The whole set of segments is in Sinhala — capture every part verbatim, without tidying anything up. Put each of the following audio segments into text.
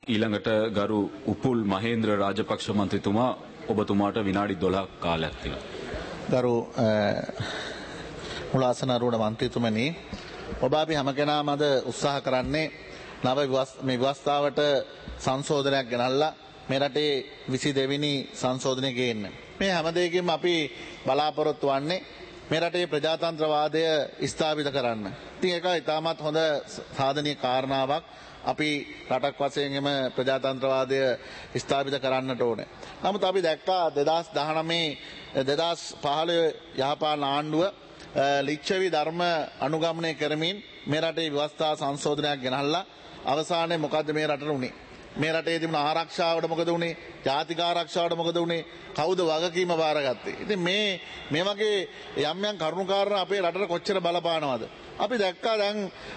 ඊළඟට ගරු උපුල් මහේන්ද්‍ර රාජපක්ෂ මන්ත්‍රීතුමා ඔබතුමාට විනාඩි දොළහක් කාලයක් තියෙනවා. ගරු මුලාසන අරුණ මන්ත්‍රීතුමනි, ඔබ අපි හැම කෙනාම අද උත්සාහ කරන්නේ නව මේ ව්‍යවස්ථාවට සංශෝධනයක් ගෙනල්ලා මේ රටේ විසි දෙවෙනි සංශෝධනය ගේන්න. මේ හැම දෙයකින්ම අපි බලාපොරොත්තු වන්නේ මේ රටේ ප්‍රජාතන්ත්‍රවාදය ස්ථාපිත කරන්න. ඉතින් ඒක ඉතාමත් හොඳ සාධනීය කාරණාවක්. අපි රටක් වශයෙන් එම ප්‍රජාතන්ත්‍රවාදය ස්ථාපිත කරන්නට ඕනේ. නමුත් අපි දැක්කා දෙදහස් දහනවය දෙදහස් පහළොව යහපාලන ආණ්ඩුව ලිච්ඡවි ධර්ම අනුගමනය කරමින් මේ රටේ ව්‍යවස්ථා සංශෝධනයක් ගෙනල්ලා අවසානයේ මොකද්ද මේ රටට උනේ? මේ රටේ තිබුණ ආරක්ෂාවට මොකද උනේ? ජාතික ආරක්ෂාවට මොකද උනේ? කවුද වගකීම බාරගත්තේ? ඉතින් මේ මේ වගේ යම් යම් කරුණුකාරණා අපේ රටට කොච්චර බලපානවද? අපි දැක්කා දැන්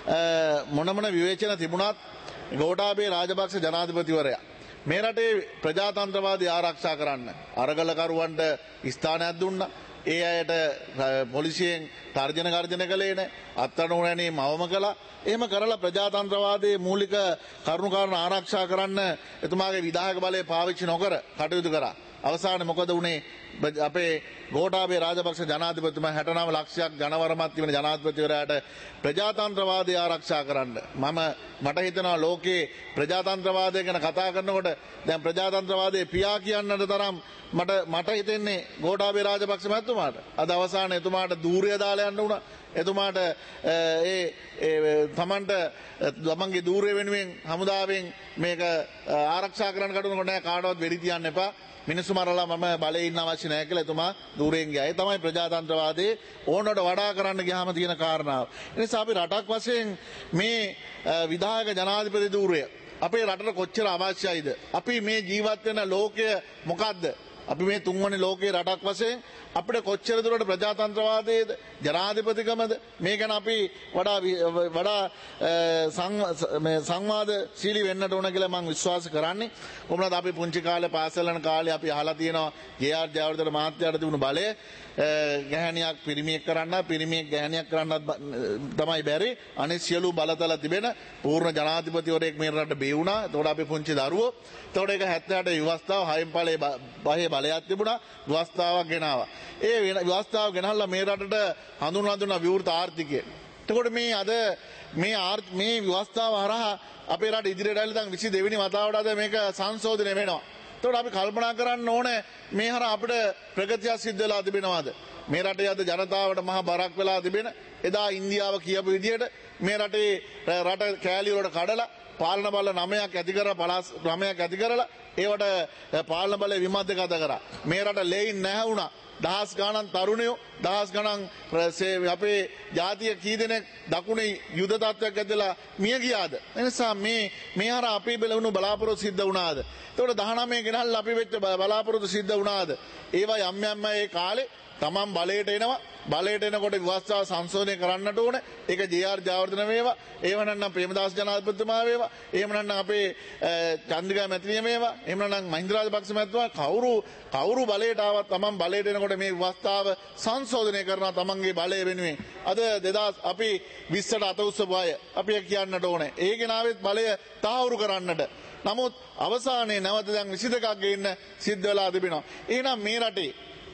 මොන මොන විවේචන තිබුණත් ගෝඨාභය රාජපක්ෂ ජනාධිපතිවරයා මේ රටේ ප්‍රජාතන්ත්‍රවාදී ආරක්ෂා කරන්න අරගලකරුවන්ට ස්ථානයක් දුන්නා. ඒ අයට පොලිසියෙන් තර්ජන ගර්ජන කළේ නැහැ. අත්අඩංගුවනේ මවම කළා. එහෙම කරලා ප්‍රජාතන්ත්‍රවාදයේ මූලික කරුණුකාරණා ආරක්ෂා කරන්න එතුමාගේ විධායක බලය පාවිච්චි නොකර කටයුතු කරා. අවසානයේ මොකද වුනේ? අපේ ගෝඨාභය රාජපක්ෂ ජනාධිපතිතුමා හැට නව ලක්ෂයක් ජනවරමත් වෙන ජනාධිපතිවරයාට ප්‍රජාතන්ත්‍රවාදය ආරක්ෂා කරන්න මම මට හිතෙනවා ලෝකේ ප්‍රජාතන්ත්‍රවාදය ගැන කතා කරනකොට දැන් ප්‍රජාතන්ත්‍රවාදයේ පියා කියන්නට තරම් මට මට හිතෙන්නේ ගෝඨාභය රාජපක්ෂ මහත්මයාට. අද අවසානයේ එතුමාට දූර්ය දාලා යන්න උනා. එතුමාට ඒ තමන්ට තමන්ගේ දූර්ය වෙනුවෙන් හමුදාවෙන් මේක ආරක්ෂා කරන්න කටයුතු නෑ කාටවත් වෙඩි තියන්න එපා. මිනිස්සු මරලා මම බලේ ඉන්න අවශ්‍ය නැහැ කියලා එතුමා දූරයෙන් ගියා. ඒ තමයි ප්‍රජාතන්ත්‍රවාදයේ ඕනකට වඩා කරන්න ගියාම තියෙන කාරණාව. ඒ නිසා අපි රටක් වශයෙන් මේ විධායක ජනාධිපති දූරය අපේ රටට කොච්චර අවශ්‍යයිද? අපි මේ ජීවත් වෙන ලෝකය මොකද්ද? අපි මේ තුන්වෙනි ලෝකයේ රටක් වශයෙන් අපිට කොච්චර දුරට ප්‍රජාතන්ත්‍රවාදයේද ජනාධිපතිකමද මේ ගැන අපි වඩා වඩා සංවාදශීලී වෙන්නට ඕන කියලා මම විශ්වාස කරන්නේ. කොහොමද අපි පුංචි කාලේ පාසල් යන කාලේ අපි අහලා තියෙනවා ජේ.ආර්. ජයවර්ධන මහත්තයාට තිබුණු බලය ගැහණියක් පිරිමියෙක් කරන්න පිරිමියෙක් ගැහණියක් කරන්නත් තමයි බැරි. අනිත් සියලු බලතල තිබෙන පූර්ණ ජනාධිපතිවරයෙක් මේ රටට බිහි වුණා. එතකොට අපි පුංචි දරුවෝ. එතකොට ඒක හැත්තෑ අට ව්‍යවස්ථාව හයෙන් ඵලයේ බහේ බලයක් තිබුණා. ව්‍යවස්ථාවක් ගෙනාවා. ඒ ව්‍යවස්ථාව ගෙනල්ලා මේ රටට හඳුන්වා දුන්න විවෘත ආර්ථිකය. එතකොට මේ අද මේ මේ ව්‍යවස්ථාව හරහා අපේ රට ඉදිරියට ඇවිල්ලා දැන් විසි දෙවෙනි වතාවට අද මේක සංශෝධනය වෙනවා. එතකොට අපි කල්පනා කරන්න ඕනේ මේ හරහා අපිට ප්‍රගතියක් සිද්ධ වෙලා තිබෙනවද? මේ රටේ අද ජනතාවට මහා බරක් වෙලා තිබෙන එදා ඉන්දියාව කියපු විදිහට මේ රටේ රට කෑලි වලට කඩලා පාලන බල නවයක් ඇති කරලා පළාත් නවයක් ඇති කරලා ඒවට පාලන බලය විමර්ශකත කරා. මේ රට ලෙයින් නැහැ වුණා. දහස් ගණන් තරුණයෝ දහස් ගණන් අපේ ජාතිය කී දෙනෙක් දකුණේ යුද තත්ත්වයක් ඇදලා මිය ගියාද? එනිසා මේ මේ හරහා අපේ බැලුණු බලාපොරොත්තු සිද්ධ වුණාද? එතකොට දහනවය ගෙනල්ලා අපි වෙච්ච බලාපොරොත්තු සිද්ධ වුණාද? ඒවා යම් යම් ඒ කාලේ තමන් බලයට එනවා. බලයට එනකොට ව්‍යවස්ථාව සංශෝධනය කරන්නට ඕනේ. ඒක ජේ.ආර්. ජයවර්ධන වේවා. එහෙම නැත්නම් ප්‍රේමදාස ජනාධිපතිතුමා වේවා. එහෙම නැත්නම් අපේ චන්ද්‍රිකා මැතිණිය වේවා. එහෙම නැත්නම් මහින්ද රාජපක්ෂ මැතිතුමා කවුරු කවුරු බලයට ආවත් තමන් බලයට එනකොට මේ ව්‍යවස්ථාව සංශෝධනය කරනවා තමන්ගේ බලය වෙනුවෙන්. අද දෙදහස් අපි විස්සට අත උස්සපු අය අපි කියන්නට ඕනේ. ඒ කෙනාවෙත් බලය තහවුරු කරන්නට. නමුත් අවසානයේ නැවත දැන් විසි දෙකක් ගේන්න සිද්ධ වෙලා තිබෙනවා. එහෙනම් මේ රටේ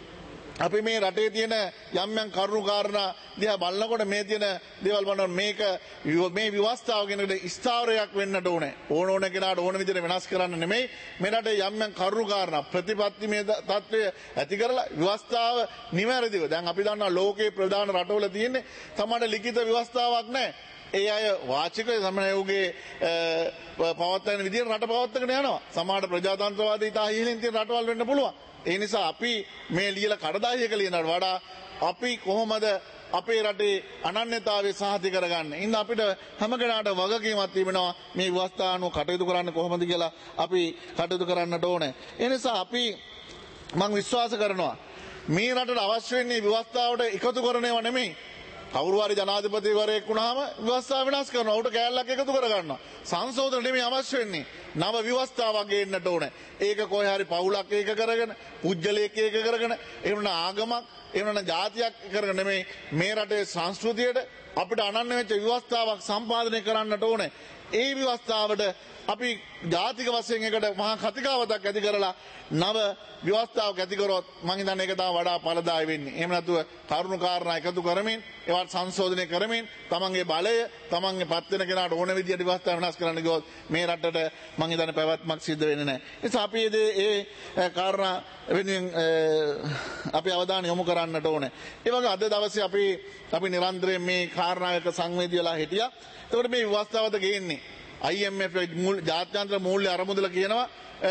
අපි මේ රටේ තියෙන යම් යම් කරුණු කාරණා දිහා බලනකොට මේ තියෙන දේවල් බලනකොට මේක මේ ව්‍යවස්ථාව කෙනෙකුට ස්ථාවරයක් වෙන්නට ඕනේ. ඕන ඕන කෙනාට ඕන විදිහට වෙනස් කරන්න නෙමෙයි. මේ රටේ යම් යම් කරුණු කාරණා ප්‍රතිපත්ති මේ තත්ත්වය ඇති කරලා ව්‍යවස්ථාව නිවැරදිව දැන් අපි දන්නවා ලෝකේ ප්‍රධාන රටවල තියෙන්නේ තමයි ලිඛිත ව්‍යවස්ථාවක් නැහැ. ඒ අය වාචික සමනයෝගේ පවත්වන විදිහට රට පවත්වාගෙන යනවා. සමහර ප්‍රජාතන්ත්‍රවාදී ඉතා ඉහළින් තියෙන රටවල් වෙන්න පුළුවන්. ඒ නිසා අපි මේ ලියලා කඩදාසියක ලියනවට වඩා අපි කොහොමද අපේ රටේ අනන්‍යතාවය සාහිත කරගන්නේ? ඉතින් අපිට හැම කෙනාට වගකීමක් තිබෙනවා මේ ව්‍යවස්ථානුව කටයුතු කරන්න කොහොමද කියලා අපි කටයුතු කරන්නට ඕනේ. ඒ නිසා අපි මම විශ්වාස කරනවා මේ රටට අවශ්‍ය වෙන්නේ ව්‍යවස්ථාවට එකතු කරන ඒවා නෙමෙයි. කවුරු හරි ජනාධිපතිවරයෙක් වුණාම ව්‍යවස්ථාව විනාශ කරනවා. උට කෑල්ලක් එකතු කර ගන්නවා. සංශෝධන නෙමෙයි අවශ්‍ය වෙන්නේ. නව ව්‍යවස්ථාවක් ගේන්නට ඕනේ. ඒක කොහේ හරි පවුලක් ඒක කරගෙන, පුජ්‍යලයක් ඒක කරගෙන, එහෙම නැත්නම් ආගමක්, එහෙම නැත්නම් ජාතියක් කරගෙන නෙමෙයි මේ රටේ සංස්කෘතියට අපිට අනන්‍ය වෙච්ච ව්‍යවස්ථාවක් සම්පාදනය කරන්නට ඕනේ. ඒ ව්‍යවස්ථාවට අපි ජාතික වශයෙන් එකට මහා කතිකාවතක් ඇති කරලා නව ව්‍යවස්ථාවක් ඇති කරොත් මම හිතන්නේ ඒක තමයි වඩා ඵලදායී වෙන්නේ. එහෙම නැතුව කරුණු කාරණා එකතු කරමින් ඒවත් සංශෝධනය කරමින් තමන්ගේ බලය තමන්ගේ පත් වෙන කෙනාට ඕන විදියට ව්‍යවස්ථා වෙනස් කරන්න ගියොත් මේ රටට මම හිතන්නේ පැවැත්මක් සිද්ධ වෙන්නේ නැහැ. ඒ නිසා අපි මේ කාරණා වෙනුවෙන් අපි අවධානය යොමු කරන්නට ඕනේ. ඒ වගේ අද දවසේ අපි අපි නිරන්තරයෙන් මේ කාරණාවක සංවේදී වෙලා හිටියා. ඒකට මේ ව්‍යවස්ථාවද ගේන්නේ I M F ජාත්‍යන්තර මූල්‍ය අරමුදල කියනවා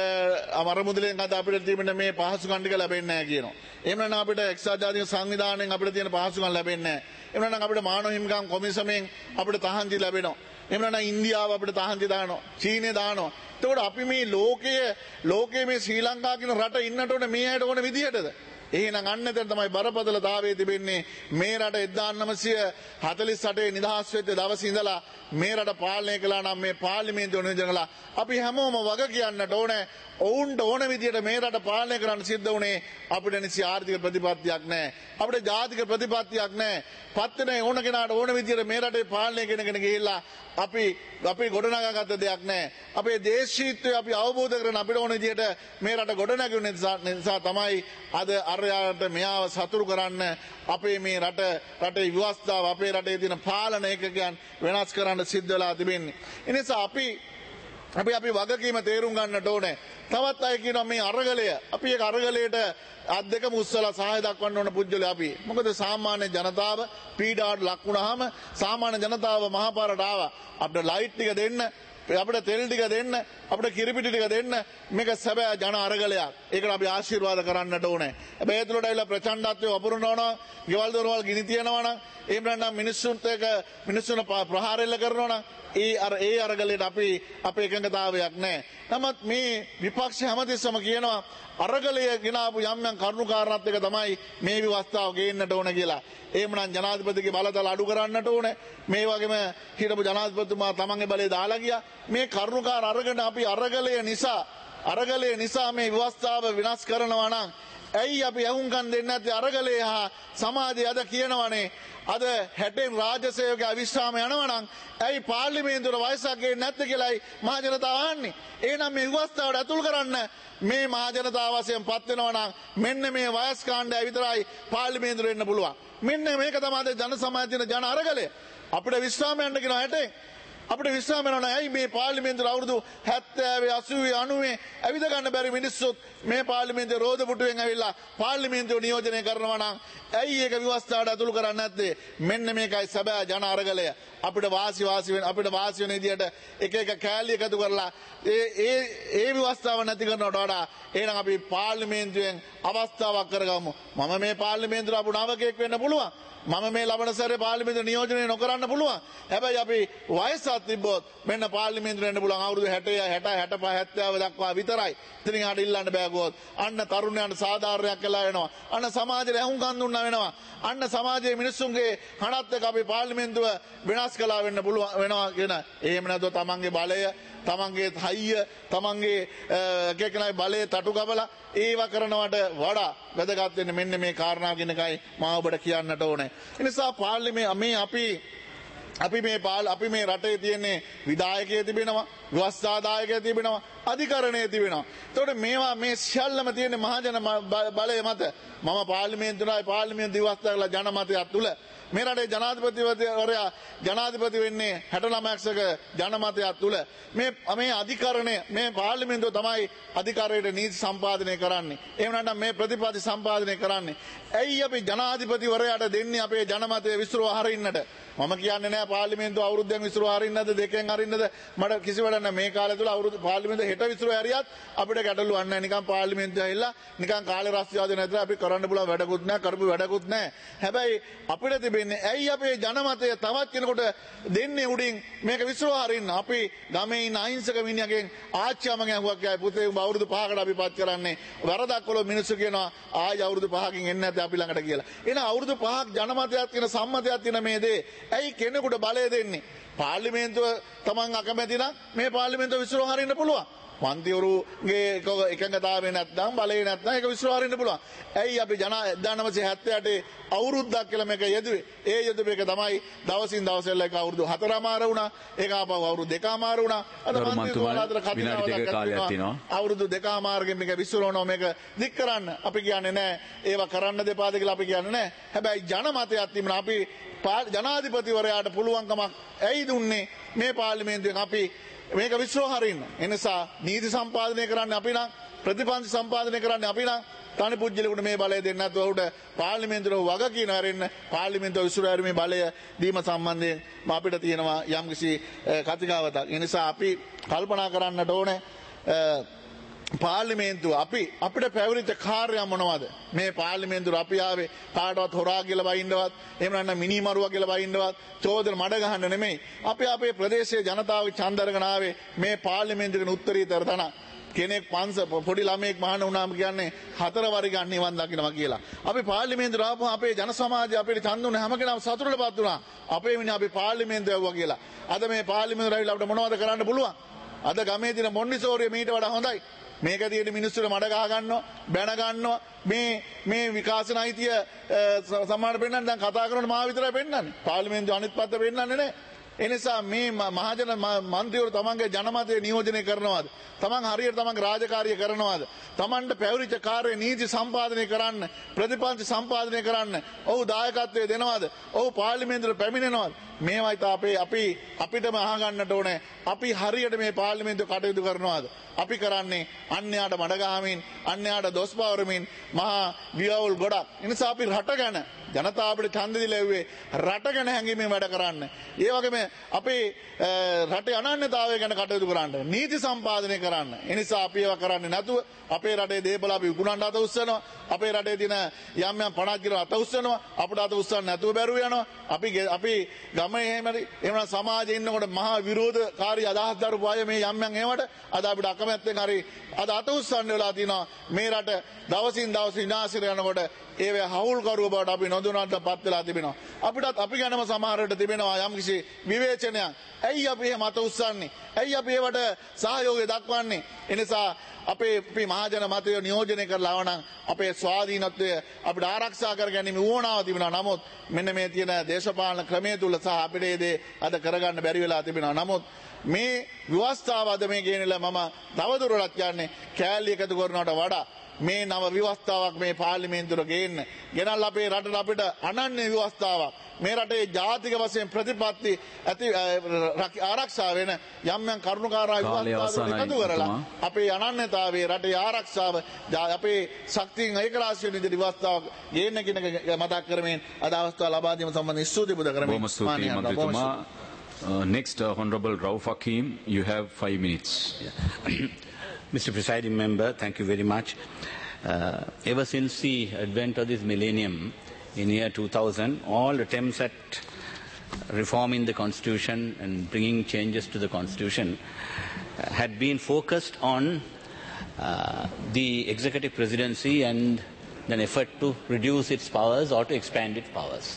අරමුදලෙන් අද අපිට තිබෙන මේ පහසුකම් ටික ලැබෙන්නේ නැහැ කියනවා. එහෙම නැත්නම් අපිට එක්සත් ජාතික සංවිධානයෙන් අපිට තියෙන පහසුකම් ලැබෙන්නේ නැහැ. එහෙම නැත්නම් අපිට මානව හිමිකම් කොමිසමෙන් අපිට තහංචි ලැබෙනවා. එහෙම නැත්නම් ඉන්දියාව අපිට තහංචි දානවා. චීනය දානවා. එතකොට අපි මේ ලෝකයේ ලෝකයේ මේ ශ්‍රී ලංකාව කියන රට ඉන්නට ඕනේ මේ ඇයට ඕන විදිහටද? එහෙනම් අන්න එතන තමයි බරපතලතාවයේ තිබෙන්නේ. මේ රට එක්දාස් නවසිය හතළිස් අටේ නිදහස් වෙච්ච දවසේ ඉඳලා මේ රට පාලනය කළා නම් මේ පාර්ලිමේන්තුව නියෝජනය කළා. අපි හැමෝම වග කියන්නට ඕනේ. ඔවුන්ට ඕන විදියට මේ රට පාලනය කරන්න සිද්ධ වුණේ අපිට නිසි ආර්ථික ප්‍රතිපත්තියක් නැහැ. අපිට ජාතික ප්‍රතිපත්තියක් නැහැ. පත්වෙන ඕන කෙනාට ඕන විදියට මේ රටේ පාලනය කරගෙන ගිහිල්ලා අපි අපි ගොඩනගාගත්ත දෙයක් නැහැ. අපේ දේශීයත්වය අපි අවබෝධ කරගෙන අපිට ඕන විදියට මේ රට ගොඩනැගුණ නිසා තමයි අද අරයාට මෙයාව සතුරු කරන්න අපේ මේ රට රටේ ව්‍යවස්ථාව අපේ රටේ තියෙන පාලන ඒකකයන් වෙනස් කරන්න සිද්ධ වෙලා තිබෙන්නේ. ඒ නිසා අපි අපි අපි වගකීම තේරුම් ගන්නට ඕනේ. තවත් අය කියනවා මේ අරගලය අපි ඒක අරගලයට අත් දෙකම උස්සලා සහාය දක්වන්න ඕන පුජ්‍යලේ අපි. මොකද සාමාන්‍ය ජනතාව පීඩාවට ලක් වුණාම සාමාන්‍ය ජනතාව මහපාරට ආවා. අපිට ලයිට් ටික දෙන්න, අපිට තෙල් ටික දෙන්න, අපිට කිරිපිටි ටික දෙන්න. මේක සැබෑ ජන අරගලයක්. ඒකට අපි ආශිර්වාද කරන්නට ඕනේ. හැබැයි ඒතුළට ඇවිල්ලා ප්‍රචණ්ඩත්වය වපුරනවා නම්, ගෙවල් දොරවල් ගිනි තියනවා නම්, එහෙම නැත්නම් මිනිස්සුන්ට එක මිනිස්සුන් ප්‍රහාර එල්ල කරනවා නම් ඒ අර ඒ අරගලයට අපි අපේ එකඟතාවයක් නැහැ. නමුත් මේ විපක්ෂ හැමතිස්සම කියනවා අරගලය ගෙනාවු යම් යම් කරුණු කාරණාත් එක තමයි මේ ව්‍යවස්ථාව ගේන්නට ඕන කියලා. එහෙමනම් ජනාධිපතිගේ බලතල අඩු කරන්නට ඕනේ. මේ වගේම හිටපු ජනාධිපතිතුමා තමන්ගේ බලය දාලා ගියා. මේ කරුණු කාර අරගෙන අපි අරගලය නිසා අරගලය නිසා මේ ව්‍යවස්ථාව විනාශ කරනවා නම් ඇයි අපි අහුම්කම් දෙන්නේ නැත්තේ? අරගලය හා සමාජය අද කියනවනේ අද හැටෙන් රාජසේවක අවිශ්‍රාම යනවා නම් ඇයි පාර්ලිමේන්තුවට වයසක් ගේන්නේ නැත්තේ කියලායි මහ ජනතාව අහන්නේ. එහෙනම් මේ ව්‍යවස්ථාවට ඇතුල් කරන්න මේ මහ ජනතාව වශයෙන් පත් වෙනවා නම් මෙන්න මේ වයස් කාණ්ඩය විතරයි පාර්ලිමේන්තුවට එන්න පුළුවන්. මෙන්න මේක තමයි ජන සමාජයේ ජන අරගලය. අපිට විශ්‍රාම යන්න කියනවා හැටෙන්. අපිට විශ්‍රාම යනවා ඇයි මේ පාර්ලිමේන්තුවේ අවුරුදු හැත්තෑ අසූ අනූ ඇවිද ගන්න බැරි මිනිස්සුත් මේ පාර්ලිමේන්තුවේ රෝද පුටුවෙන් ඇවිල්ලා පාර්ලිමේන්තුව නියෝජනය කරනවා නම් ඇයි ඒක ව්‍යවස්ථාවට ඇතුළු කරන්නේ නැත්තේ? මෙන්න මේකයි සැබෑ ජන අරගලය. අපිට වාසි වාසි වෙන අපිට වාසි වෙන විදියට එක එක කෑලි එකතු කරලා ඒ ඒ ඒ ව්‍යවස්ථාව නැති කරනවට වඩා එහෙනම් අපි පාර්ලිමේන්තුවෙන් අවස්ථාවක් කරගමු. මම මේ පාර්ලිමේන්තුවට අපු නවකෙක් වෙන්න පුළුවන්. මම මේ ලබන සැරේ පාර්ලිමේන්තුව නියෝජනය නොකරන්න පුළුවන්. හැබැයි අපි වයසත් තිබ්බොත් මෙන්න පාර්ලිමේන්තුවට එන්න පුළුවන් අවුරුදු හැටය හැට හැටපහ හැත්තෑව දක්වා විතරයි. ඉතින් ආට ඉල්ලන්න බෑ ගොත්. අන්න තරුණයන්ට සාධාරණයක් කළා වෙනවා. අන්න සමාජයට ඇහුම්කන් දුන්නා වෙනවා. අන්න සමාජයේ මිනිස්සුන්ගේ හණත් එක්ක අපි පාර්ලිමේන්තුව වෙනස් කළා වෙන්න පුළුවන් වෙනවා කියන. එහෙම නැත්නම් තමන්ගේ බලය තමන්ගේ හයිය තමන්ගේ එකකනයි බලය තටු ගබලා ඒව කරනවට වඩා වැදගත් වෙන්නේ මෙන්න මේ කාරණා කියන එකයි මම ඔබට කියන්නට ඕනේ. ඒ නිසා පාර්ලිමේ මේ අපි අපි මේ පාල් අපි මේ රටේ තියෙන්නේ විධායකයෙ තිබෙනවා, ව්‍යවස්ථාදායකයෙ තිබෙනවා, අධිකරණයේ තිබෙනවා. ඒතකොට මේවා මේ සියල්ලම තියෙන්නේ මහජන බලය මත. මම පාර්ලිමේන්තුවයි පාර්ලිමේන්තු ව්‍යවස්ථා කළ ජනමතයක් තුල මේ රටේ ජනාධිපතිවරයා ජනාධිපති වෙන්නේ හැට නවයක ජනමතයක් තුල මේ මේ අධිකරණය මේ පාර්ලිමේන්තුව තමයි අධිකාරයට නීති සම්පාදනය කරන්නේ. එහෙම නැත්නම් මේ ප්‍රතිපත්ති සම්පාදනය කරන්නේ. ඇයි අපි ජනාධිපතිවරයාට දෙන්නේ අපේ ජනමතය විසිරුව හරින්නට? මම කියන්නේ නෑ පාර්ලිමේන්තුව අවුරුද්දෙන් විසිරුව හරින්නද දෙකෙන් හරින්නද මට කිසි වැඩක් නෑ. මේ කාලය තුල අවුරුදු පාර්ලිමේන්තුව හෙට විසිරුව හරියත් අපිට ගැටලුවක් නෑ. නිකන් පාර්ලිමේන්තුව ඇවිල්ලා නිකන් කාලේ රස්තියාද නැතර අපි කරන්න පුළුවන් වැඩකුත් නෑ, කරපු වැඩකුත් නෑ. හැබැයි අපිට තිබෙන්නේ ඇයි අපේ ජනමතය තවත් කෙනෙකුට දෙන්නේ උඩින් මේක විසිරුව හරින්න? අපි ගමේ ඉන්න අහිංසක මිනිහගෙන් ආච්චියමගෙන් අහුවක් ගියා පුතේ උඹ අවුරුදු පහකට අපි පත් කරන්නේ වරදක් කළොත් මිනිස්සු කියනවා ආයි අවුරුදු පහකින් එන්නේ නැත්නම් අපි ළඟට කියලා. එහෙනම් අවුරුදු පහක් ජනමතයක් කියන සම්මතයක් තියෙන මේ දේ ඇයි කෙනෙකුට බලය දෙන්නේ? පාර්ලිමේන්තුව තමන් අකමැති නම් මේ පාර්ලිමේන්තුව විසිරුව හරින්න පුළුවන්. මන්ත්‍රීවරුගේ එකඟතාවය නැත්නම් බලය නැත්නම් ඒක විශ්වාස වෙන්න පුළුවන්. ඇයි අපි ජන එක්දාස් නවසිය හැත්තෑ අටේ අවුරුද්දක් කියලා මේක යෙදුවේ. ඒ යෙදුව එක තමයි දවසින් දවස එක අවුරුදු හතරමාර වුණා. ඒක ආපහු අවුරුදු දෙකමාර වුණා. අද මන්ත්‍රීවරුන් අතර කතාවක් අවුරුදු දෙකමාරකින් මේක විශ්වරවනවා මේක දික් කරන්න. අපි කියන්නේ නැහැ. ඒවා කරන්න දෙපාද කියලා අපි කියන්නේ නැහැ. හැබැයි ජනමතයක් තිබුණා. අපි ජනාධිපතිවරයාට පුළුවන්කමක් ඇයි දුන්නේ මේ පාර්ලිමේන්තුවෙන් අපි මේක විශ්වාස හරින්න. ඒ නිසා නීති සම්පාදනය කරන්න අපි නම් ප්‍රතිපන්ති සම්පාදනය කරන්න අපි නම් තනි පුජ්‍යලෙකුට මේ බලය දෙන්න නැතුව උඩ පාර්ලිමේන්තුවේ වගකීම හැරෙන්න පාර්ලිමේන්තුව විශ්වාස හැරීමේ බලය දීම සම්බන්ධයෙන් අපිට තියෙනවා යම්කිසි කතිකාවතක්. ඒ නිසා අපි කල්පනා කරන්නට ඕනේ පාර්ලිමේන්තුව අපි අපිට පැවරිච්ච කාර්යය මොනවද? මේ පාර්ලිමේන්තුව අපි ආවේ කාටවත් හොරා කියලා බයින්නවත් එහෙම නැත්නම් මිනිමරුවා කියලා බයින්නවත් චෝදන මඩ ගහන්න නෙමෙයි. අපි අපේ ප්‍රදේශයේ ජනතාවගේ ඡන්ද අරගෙන ආවේ මේ පාර්ලිමේන්තුවේ උත්තරීතර තන කෙනෙක් පන්ස පොඩි ළමයෙක් මහාන වුණාම කියන්නේ හතර වරිගක් නිවන් දකින්නවා කියලා. අපි පාර්ලිමේන්තුවට ආපුවම අපේ ජන සමාජය අපිට ඡන්ද දුන්න හැම කෙනාම සතුටටපත් වුණා. අපේ මිනිහ අපි පාර්ලිමේන්තුව යවුවා කියලා. අද මේ පාර්ලිමේන්තුව රැවිලා අපිට මොනවද කරන්න පුළුවන්? අද ගමේ දින මොන්ඩිසෝරිය මීට වඩා හොඳයි. මේක තියෙන මිනිස්සුන්ට මඩ ගහ ගන්නවා බැන ගන්නවා මේ මේ විකාශන අයිතිය සම්මාන පෙන්නන්න දැන් කතා කරන මා විතරයි පෙන්නන්නේ පාර්ලිමේන්තුව අනිත් පැත්ත පෙන්නන්නේ නැහැ. ඒ නිසා මේ මහජන මන්ත්‍රීවරු තමන්ගේ ජනමතය නියෝජනය කරනවාද? තමන් හරියට තමන්ගේ රාජකාරිය කරනවාද? තමන්ට පැවරිච්ච කාර්ය නීති සම්පාදනය කරන්න ප්‍රතිපන්ති සම්පාදනය කරන්න ඔහු දායකත්වය දෙනවද? ඔහු පාර්ලිමේන්තුවට පැමිණෙනවද? මේවයි තාපේ අපි අපිටම අහගන්නට ඕනේ. අපි හරියට මේ පාර්ලිමේන්තුව කටයුතු කරනවාද? අපි කරන්නේ අන්‍යයාට මඩ ගහමින් අන්‍යයාට දොස් පවරමින් මහා වියවුල් ගොඩක්. ඒ නිසා අපි රට ගැන ජනතාවට ඡන්ද දීලා එව්වේ රට ගැන හැංගීමෙන් වැඩ කරන්න. ඒ වගේම අපේ රටේ අනන්‍යතාවය ගැන කටයුතු කරන්න. නීති සම්පාදනය කරන්න. ඒ නිසා අපි ඒවා කරන්නේ නැතුව අපේ රටේ දේපල අපි විකුණන්න අත උස්සනවා. අපේ රටේ තියෙන යම් යම් පණක් ගිරව අත උස්සනවා. අපිට අත උස්සන්න නැතුව බැරුව යනවා. අපි අපි ගමේ එහෙම එහෙම සමාජයේ ඉන්නකොට මහා විරෝධකාරී අදහස් දරපු අය මේ යම් යම් ඒවට අද අපිට අකමැත්තෙන් හරි අද අත උස්සන්න වෙලා තියෙනවා. මේ රට දවසින් දවස විනාශයට යනකොට ඒවේ හවුල්කරුව බවට අපි නොදුනට පත් වෙලා තිබෙනවා. අපිටත් අපි ගැනම සමහරට තිබෙනවා යම්කිසි විවේචනයක්. ඇයි අපි එහෙම අත උස්සන්නේ? ඇයි අපි ඒවට සහයෝගය දක්වන්නේ? ඒ නිසා අපේ අපි මහජන මතය නියෝජනය කරලා ආවනම් අපේ ස්වාධීනත්වය අපිට ආරක්ෂා කර ගැනීම ඕනාව තිබෙනවා. නමුත් මෙන්න මේ තියෙන දේශපාලන ක්‍රමය තුල සහ අපිට මේ දේ අද කරගන්න බැරි වෙලා තිබෙනවා. නමුත් මේ ව්‍යවස්ථාව අද මේ කියනලා මම තවදුරටත් කියන්නේ කෑලි එකතු කරනවට වඩා මේ නව ව්‍යවස්ථාවක් මේ පාර්ලිමේන්තුවට ගේන්න. ගෙනල්ලා අපේ රටට අපිට අනන්‍ය ව්‍යවස්ථාවක් මේ රටේ ජාතික වශයෙන් ප්‍රතිපත්ති ඇති ආරක්ෂා වෙන යම් යම් කරුණාකාරී ව්‍යවස්ථාවක් එකතු කරලා අපේ අනන්‍යතාවයේ රටේ ආරක්ෂාව අපේ ශක්තියෙන් ඒකරාශී වෙන ව්‍යවස්ථාවක් ගේන්න කියන එක මතක් කරමින් අද අවස්ථාව ලබා දීම සම්බන්ධ ස්තුති පුද කරමින් මන්ත්‍රීතුමා Uh, next, uh, Honorable Rauf Hakim, you have five minutes. Yeah. Mister Presiding Member, thank you very much. Uh, ever since the advent of this millennium in year two thousand, all attempts at reforming the Constitution and bringing changes to the Constitution uh, had been focused on uh, the executive presidency and an effort to reduce its powers or to expand its powers.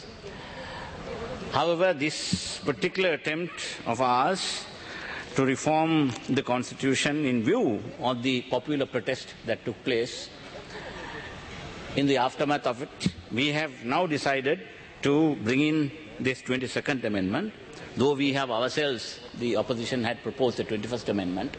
However, this particular attempt of ours to reform the Constitution in view of the popular protest that took place, in the aftermath of it, we have now decided to bring in this twenty-second Amendment, though we have ourselves, the opposition had proposed the twenty-first Amendment.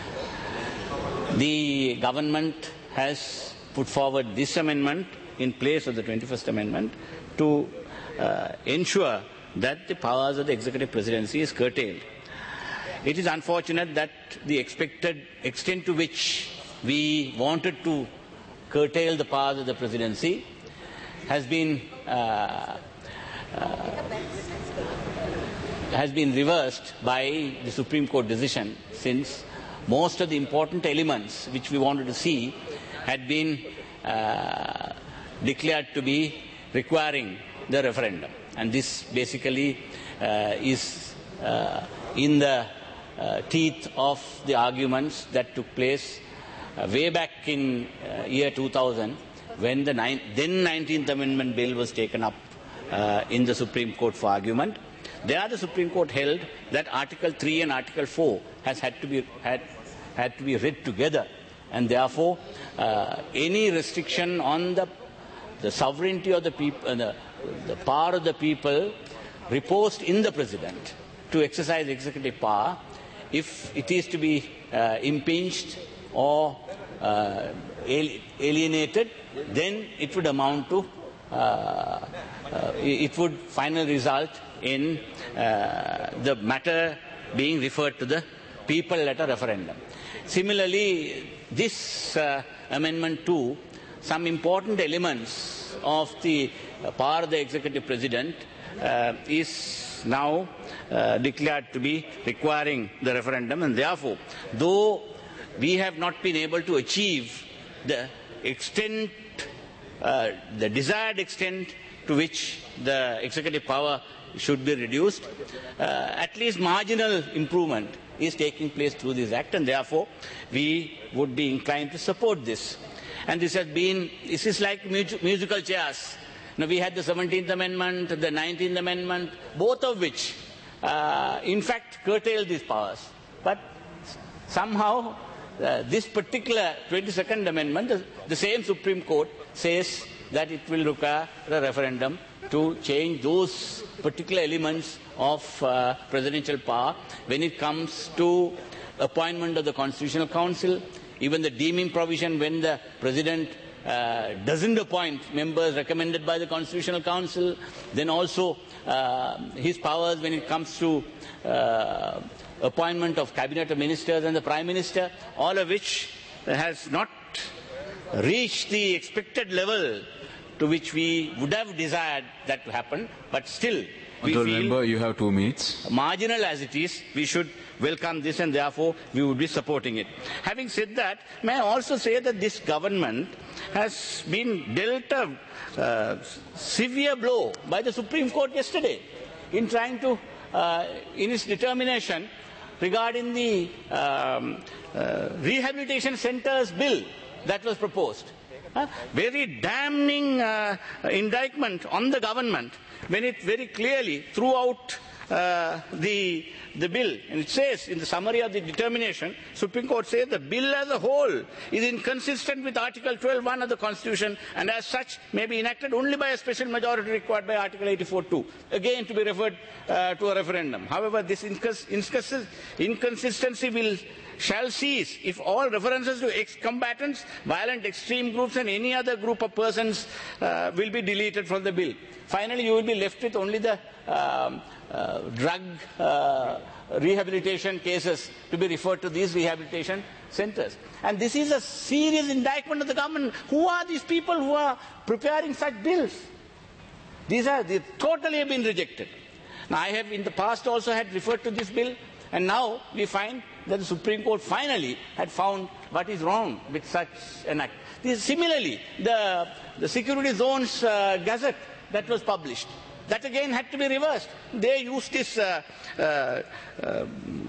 The government has put forward this amendment in place of the twenty-first Amendment to uh, ensure that the powers of the executive presidency is curtailed. It is unfortunate that the expected extent to which we wanted to curtail the powers of the presidency has been uh, uh, has been reversed by the Supreme Court decision, since most of the important elements which we wanted to see had been uh, declared to be requiring the referendum. And this basically uh, is uh, in the uh, teeth of the arguments that took place uh, way back in uh, year two thousand, when the nine, then nineteenth Amendment bill was taken up uh, in the Supreme Court for argument. There the Supreme Court held that Article three and Article four has had to be, had, had to be read together, and therefore uh, any restriction on the, the sovereignty of the people, uh, the, the power of the people reposed in the President to exercise executive power, if it is to be uh, impinged or uh, alienated, then it would amount to, uh, uh, it would finally result in uh, the matter being referred to the people at a referendum. Similarly, this uh, Amendment two, some important elements of the uh, power of the executive president uh, is now uh, declared to be requiring the referendum, and therefore, though we have not been able to achieve the extent, uh, the desired extent to which the executive power should be reduced, uh, at least marginal improvement is taking place through this act, and therefore we would be inclined to support this. And this has been, this is like mu musical chairs. Now, we had the seventeenth Amendment, the nineteenth Amendment, both of which, uh, in fact, curtail these powers. But somehow, uh, this particular twenty-second Amendment, the, the same Supreme Court says that it will require a referendum to change those particular elements of uh, presidential power when it comes to appointment of the Constitutional Council, even the deeming provision when the President uh, doesn't appoint members recommended by the Constitutional Council, then also uh, his powers when it comes to uh, appointment of cabinet of ministers and the Prime Minister, all of which has not reached the expected level to which we would have desired that to happen, but still we Honourable feel member, you have two minutes. marginal as it is, we should welcome this, and therefore we would be supporting it. Having said that, may I also say that this government has been dealt a uh, severe blow by the Supreme Court yesterday in trying to, uh, in its determination regarding the um, uh, rehabilitation centres bill that was proposed. Uh, very damning uh, indictment on the government when it very clearly throughout uh, the, the bill, and it says in the summary of the determination, Supreme Court says the bill as a whole is inconsistent with Article twelve one of the Constitution, and as such may be enacted only by a special majority required by Article eighty-four two, again to be referred uh, to a referendum. However, this incons incons inconsistency will shall cease if all references to ex-combatants, violent extreme groups and any other group of persons uh, will be deleted from the bill. Finally, you will be left with only the um, uh, drug uh, rehabilitation cases to be referred to these rehabilitation centres. And this is a serious indictment of the government. Who are these people who are preparing such bills? These are they totally have been rejected. Now, I have in the past also had referred to this bill, and now we find that the Supreme Court finally had found what is wrong with such an act. This, similarly, the, the Security Zones uh, Gazette that was published, that again had to be reversed. They used this uh, uh, uh,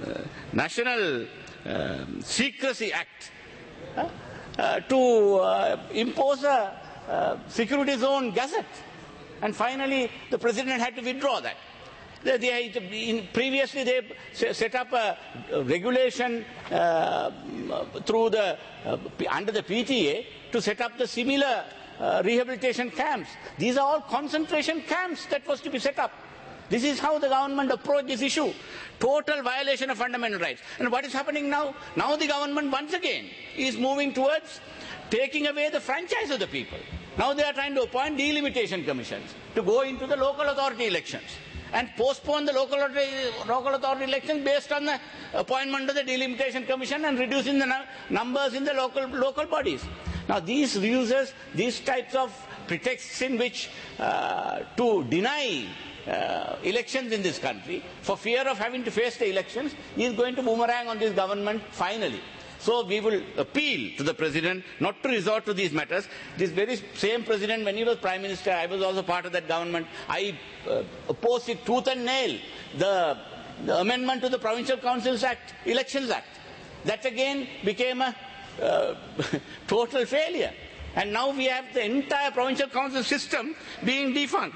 National uh, Secrecy Act uh, uh, to uh, impose a uh, Security Zone Gazette. And finally, the President had to withdraw that. They, they, in, previously, they set up a, a regulation uh, through the, uh, under the P T A to set up the similar uh, rehabilitation camps. These are all concentration camps that was to be set up. This is how the government approached this issue. Total violation of fundamental rights. And what is happening now? Now the government once again is moving towards taking away the franchise of the people. Now they are trying to appoint delimitation commissions to go into the local authority elections and postpone the local authority, local authority elections based on the appointment of the delimitation commission and reducing the numbers in the local, local bodies. Now these uses, these types of pretexts in which uh, to deny uh, elections in this country for fear of having to face the elections is going to boomerang on this government finally. So we will appeal to the President not to resort to these matters. This very same President, when he was Prime Minister, I was also part of that government, I uh, opposed it tooth and nail, the, the amendment to the Provincial Councils Act, Elections Act. That again became a uh, total failure. And now we have the entire Provincial Council system being defunct.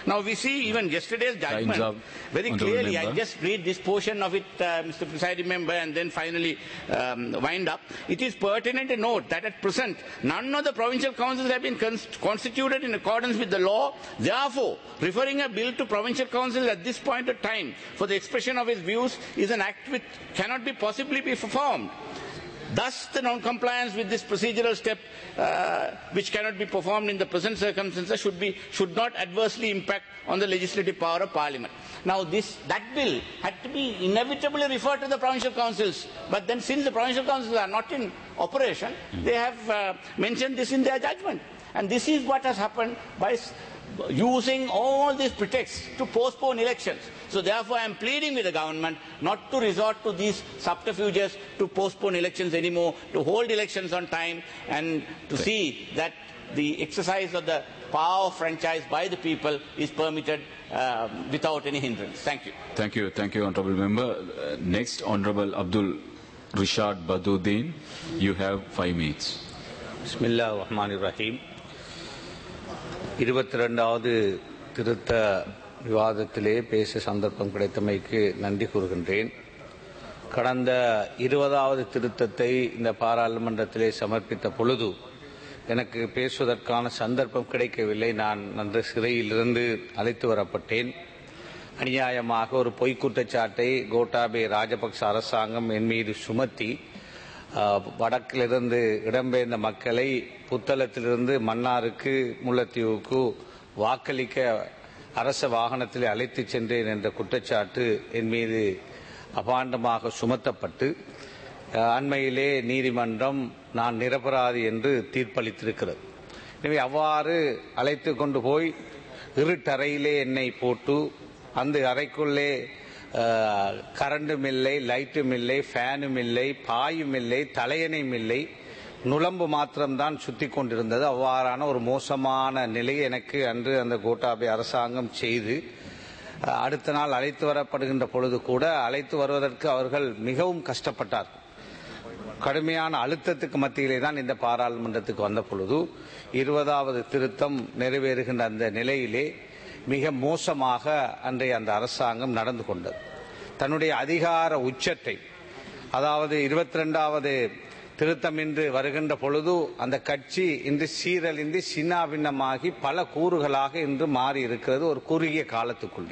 Now we see even yesterday's judgment very clearly. I just read this portion of it, uh, Mister Presiding Member, and then finally um, wind up. It is pertinent to note that at present, none of the provincial councils have been const- constituted in accordance with the law. Therefore, referring a bill to provincial council at this point of time for the expression of his views is an act which cannot be possibly be performed. Thus, the non-compliance with this procedural step, uh, which cannot be performed in the present circumstances, should be should not adversely impact on the legislative power of Parliament. Now, this that bill had to be inevitably referred to the provincial councils, but then since the provincial councils are not in operation, they have uh, mentioned this in their judgment, and this is what has happened by using all these pretexts to postpone elections. So therefore I am pleading with the government not to resort to these subterfuges to postpone elections anymore, to hold elections on time, and to see that the exercise of the power of franchise by the people is permitted uh, without any hindrance. Thank you. Thank you. Thank you, Honourable Member. Uh, next, Honourable Abdul Rishad Baduddin. You have five minutes. Bismillah ar-Rahman ar-Rahim. இருபத்தி ரெண்டாவது திருத்த விவாதத்திலே பேச சந்தர்ப்பம் கிடைத்தமைக்கு நன்றி கூறுகின்றேன். கடந்த இருபதாவது திருத்தத்தை இந்த பாராளுமன்றத்திலே சமர்ப்பித்த பொழுது எனக்கு பேசுவதற்கான சந்தர்ப்பம் கிடைக்கவில்லை. நான் அந்த சிறையிலிருந்து அழைத்து வரப்பட்டேன். அநியாயமாக ஒரு பொய் குற்றச்சாட்டை கோட்டாபே ராஜபக்ச அரசாங்கம் என் மீது சுமத்தி வடக்கிலிருந்து இடம்பெயர்ந்த மக்களை புத்தளத்திலிருந்து மன்னாருக்கு முல்லைத்தீவுக்கு வாக்களிக்க அரச வாகனத்தில் அழைத்து சென்றேன் என்ற குற்றச்சாட்டு என் மீது அபாண்டமாக சுமத்தப்பட்டு அண்மையிலே நீதிமன்றம் நான் நிரபராதி என்று தீர்ப்பளித்திருக்கிறது. எனவே அவ்வாறு அழைத்து கொண்டு போய் இருட்டறையிலே என்னை போட்டு அந்த அறைக்குள்ளே கரண்டும் இல்லை, லைட்டும் இல்லை, ஃபேனும் இல்லை, பாயும் இல்லை, தலையணையும் இல்லை, நுளம்பு மாத்திரம்தான் சுத்தி கொண்டிருந்தது. அவ்வாறான ஒரு மோசமான நிலையை எனக்கு அன்று அந்த கோட்டாபே அரசாங்கம் செய்து அடுத்த நாள் அழைத்து வரப்படுகின்ற பொழுது கூட அழைத்து வருவதற்கு அவர்கள் மிகவும் கஷ்டப்பட்டார்கள். கடுமையான அழுத்தத்துக்கு மத்தியிலே தான் இந்த பாராளுமன்றத்துக்கு வந்த பொழுது இருபதாவது திருத்தம் நிறைவேறுகின்ற அந்த நிலையிலே மிக மோசமாக அன்றைய அந்த அரசாங்கம் நடந்து கொண்டது. தன்னுடைய அதிகார உச்சத்தை, அதாவது இருபத்தி ரெண்டாவது திருத்தம் இன்று வருகின்ற பொழுது அந்த கட்சி இன்று சீரழிந்து சின்னாபின்னமாகி பல கூறுகளாக இன்று மாறி இருக்கிறது. ஒரு குறுகிய காலத்துக்குள்ளே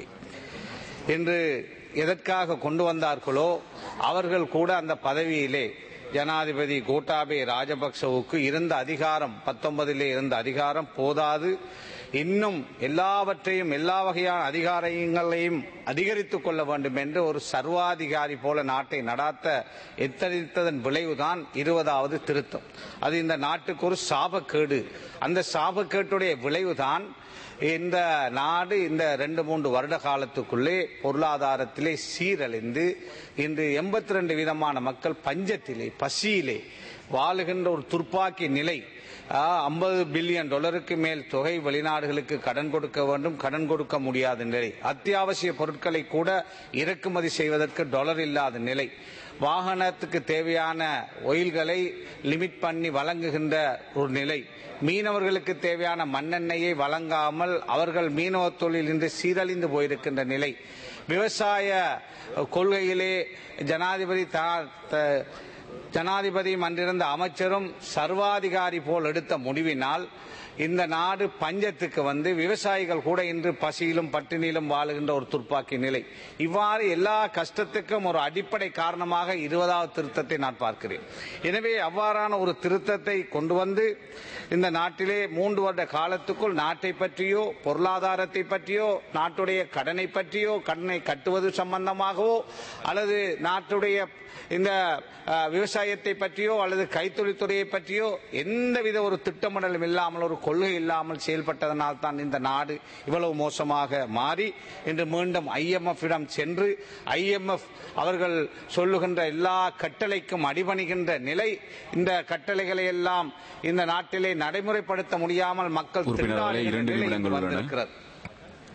இன்று எதற்காக கொண்டு வந்தார்களோ அவர்கள் கூட அந்த பதவியிலே ஜனாதிபதி கோட்டாபே ராஜபக்சவுக்கு இருந்த அதிகாரம், பத்தொன்பதிலே இருந்த அதிகாரம் போதாது, இன்னும் எல்லாவற்றையும் எல்லா வகையான அதிகாரங்களையும் அதிகரித்துக் கொள்ள வேண்டும் என்று ஒரு சர்வாதிகாரி போல நாட்டை நடாத்த எத்தனித்ததன் விளைவுதான் இருபதாவது திருத்தம். அது இந்த நாட்டுக்கு ஒரு சாபக்கேடு. அந்த சாபக்கேட்டுடைய விளைவுதான் இந்த நாடு இந்த ரெண்டு மூன்று வருட காலத்துக்குள்ளே பொருளாதாரத்திலே சீரழிந்து இன்று எண்பத்தி ரெண்டு விதமான மக்கள் பஞ்சத்திலே பசியிலே வாழுகின்ற ஒரு துர்ப்பாக்கி நிலை. ஐம்பது பில்லியன் டாலருக்கு மேல் தொகை வெளிநாடுகளுக்கு கடன் கொடுக்க வேண்டும், கடன் கொடுக்க முடியாத நிலை. அத்தியாவசிய பொருட்களை கூட இறக்குமதி செய்வதற்கு டாலர் இல்லாத நிலை. வாகனத்துக்கு தேவையான ஒயில்களை லிமிட் பண்ணி வழங்குகின்ற ஒரு நிலை. மீனவர்களுக்கு தேவையான மண்ணெண்ணெயை வழங்காமல் அவர்கள் மீனவ தொழில் இன்று சீரழிந்து போயிருக்கின்ற நிலை. விவசாய கொள்கையிலே ஜனாதிபதி ஜனாதிபதியும் அன்றிருந்த அமைச்சரும் சர்வாதிகாரி போல் எடுத்த முடிவினால் இந்த நாடு பஞ்சத்துக்கு வந்து விவசாயிகள் கூட இன்று பசியிலும் பட்டினியிலும் வாழுகின்ற ஒரு துர்ப்பாக்கி நிலை. இவ்வாறு எல்லா கஷ்டத்துக்கும் ஒரு அடிப்படை காரணமாக இருபதாவது திருத்தத்தை நான் பார்க்கிறேன். எனவே அவ்வாறான ஒரு திருத்தத்தை கொண்டு வந்து இந்த நாட்டிலே மூன்று வருட காலத்துக்குள் நாட்டை பற்றியோ பொருளாதாரத்தை பற்றியோ நாட்டுடைய கடனை பற்றியோ கடனை கட்டுவது சம்பந்தமாகவோ அல்லது நாட்டுடைய இந்த விவசாயத்தை பற்றியோ அல்லது கைத்தொழில்துறையை பற்றியோ எந்தவித ஒரு திட்டமிடலும் இல்லாமல் ஒரு கொள்கை இல்லாமல் செயல்பட்டதனால் தான் இந்த நாடு இவ்வளவு மோசமாக மாறி இன்று மீண்டும் ஐஎம்எஃப் இடம் சென்று ஐஎம்எஃப் அவர்கள் சொல்லுகின்ற எல்லா கட்டளைக்கும் அடிபணிகின்ற நிலை. இந்த கட்டளைகளை எல்லாம் இந்த நாட்டிலே நடைமுறைப்படுத்த முடியாமல் மக்கள் இரண்டு நிமிடங்கள்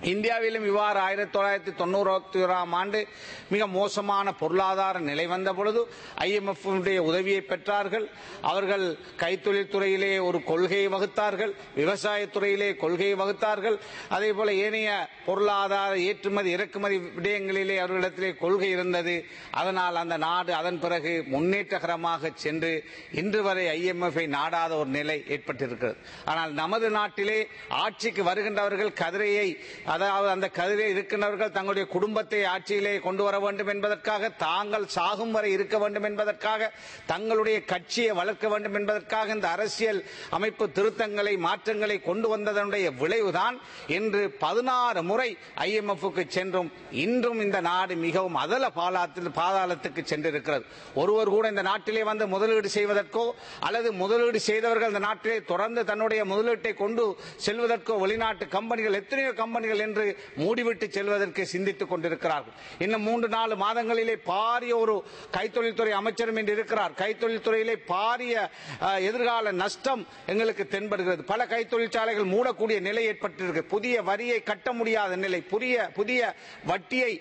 இந்தியாவிலும் இவ்வாறு ஆயிரத்தி தொள்ளாயிரத்தி தொண்ணூற்றி ஓராம் ஆண்டு மிக மோசமான பொருளாதார நிலை வந்த பொழுது ஐஎம்எஃப் உதவியை பெற்றார்கள். அவர்கள் கைத்தொழில் துறையிலே ஒரு கொள்கையை வகுத்தார்கள், விவசாயத்துறையிலே கொள்கையை வகுத்தார்கள். அதே போல ஏனைய பொருளாதார ஏற்றுமதி இறக்குமதி விடயங்களிலே அவர்களிடத்திலே கொள்கை இருந்தது. அதனால் அந்த நாடு அதன் பிறகு முன்னேற்றகரமாக சென்று இன்று வரை ஐஎம்எஃப் நாடாத ஒரு நிலை ஏற்பட்டிருக்கிறது. ஆனால் நமது நாட்டிலே ஆட்சிக்கு வருகின்றவர்கள் கதிரையை, அதாவது அந்த கதிரையில் இருக்கின்றவர்கள் தங்களுடைய குடும்பத்தை ஆட்சியிலே கொண்டு வர வேண்டும் என்பதற்காக, தாங்கள் சாகும் வரை இருக்க வேண்டும் என்பதற்காக, தங்களுடைய கட்சியை வளர்க்க வேண்டும் என்பதற்காக இந்த அரசியல் அமைப்பு திருத்தங்களை மாற்றங்களை கொண்டு வந்ததனுடைய விளைவுதான் இன்று பதினாறு முறை ஐஎம்எஃப்க்கு சென்றும் இன்றும் இந்த நாடு மிகவும் அதல பாலாத்தில் பாதாளத்துக்கு சென்றிருக்கிறது. ஒருவர் கூட இந்த நாட்டிலே வந்து முதலீடு செய்வதற்கோ அல்லது முதலீடு செய்தவர்கள் இந்த நாட்டிலே தொடர்ந்து தன்னுடைய முதலீட்டை கொண்டு செல்வதற்கோ வெளிநாட்டு கம்பெனிகள் எத்தனையோ கம்பெனிகள் என்று மூடிவிட்டு செல்வதற்கு சிந்தித்துக் கொண்டிருக்கிறார்கள். இன்னும் மூன்று நாலு மாதங்களிலே பாரிய ஒரு கைத்தொழில்துறை அமைச்சரும் என்று இருக்கிறார். கைத்தொழில் துறையிலே பாரிய எதிர்கால நஷ்டம் எங்களுக்கு தென்படுகிறது. பல கைத்தொழிற்சாலைகள் மூடக்கூடிய நிலை ஏற்பட்டிருக்கு. புதிய வரியை கட்ட முடியாத நிலை, புதிய புதிய வட்டியை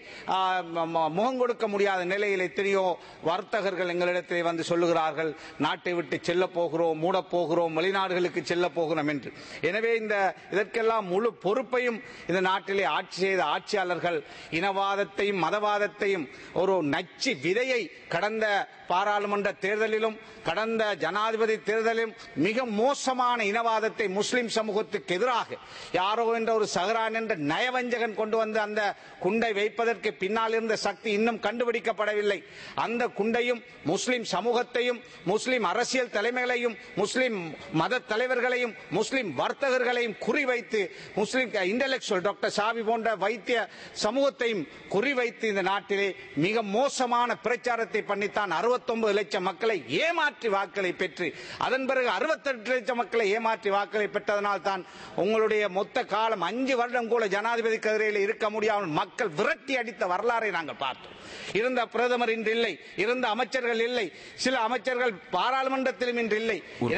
முகம் கொடுக்க முடியாத நிலையில் எத்தனையோ வர்த்தகர்கள் எங்களிடத்திலே வந்து சொல்லுகிறார்கள், நாட்டை விட்டு செல்ல போகிறோம், மூட போகிறோம், வெளிநாடுகளுக்கு செல்ல போகிறோம் என்று. எனவே இந்த இதற்கெல்லாம் முழு பொறுப்பையும் இந்த நாட்டிலே ஆட்சி செய்த ஆட்சியாளர்கள் இனவாதத்தையும் மதவாதத்தையும் ஒரு நச்சு விதையை கடந்த பாராளுமன்ற தேர்தலிலும் கடந்த ஜனாதிபதி தேர்தலிலும் மிக மோசமான இனவாதத்தை முஸ்லிம் சமூகத்துக்கு எதிராக யாரோ என்ற ஒரு சஹரான் என்ற நயவஞ்சகன் கொண்டு வந்து அந்த குண்டை வைப்பதற்கு பின்னால் இருந்த சக்தி இன்னும் கண்டுபிடிக்கப்படவில்லை. அந்த குண்டையும் முஸ்லிம் சமூகத்தையும் முஸ்லிம் அரசியல் தலைமைகளையும் முஸ்லிம் மத தலைவர்களையும் முஸ்லிம் வர்த்தகர்களையும் குறிவைத்து முஸ்லிம் இன்டலெக்சுவல் டாக்டர் ஷாவி போன்ற வைத்திய சமூகத்தையும் குறிவைத்து இந்த நாட்டிலே மிக மோசமான பிரச்சாரத்தை பண்ணித்தான் அறுபத்தி ஒன்பது லட்சம் மக்களை ஏமாற்றி வாக்களை பெற்று அதன் பிறகு அறுபத்தி எட்டு லட்சம் மக்களை ஏமாற்றி வாக்களை பெற்றதனால் தான் உங்களுடைய மொத்த காலம் அஞ்சு வருடம் கூட ஜனாதிபதி கதிரையில் இருக்க முடியாமல் மக்கள் விரட்டி அடித்த வரலாறை நாங்கள் பார்த்தோம். இருந்த பிரதமர் இன்று இல்லை, இருந்த அமைச்சர்கள் இல்லை, சில அமைச்சர்கள் பாராளுமன்றத்திலும் இன்று இல்லை.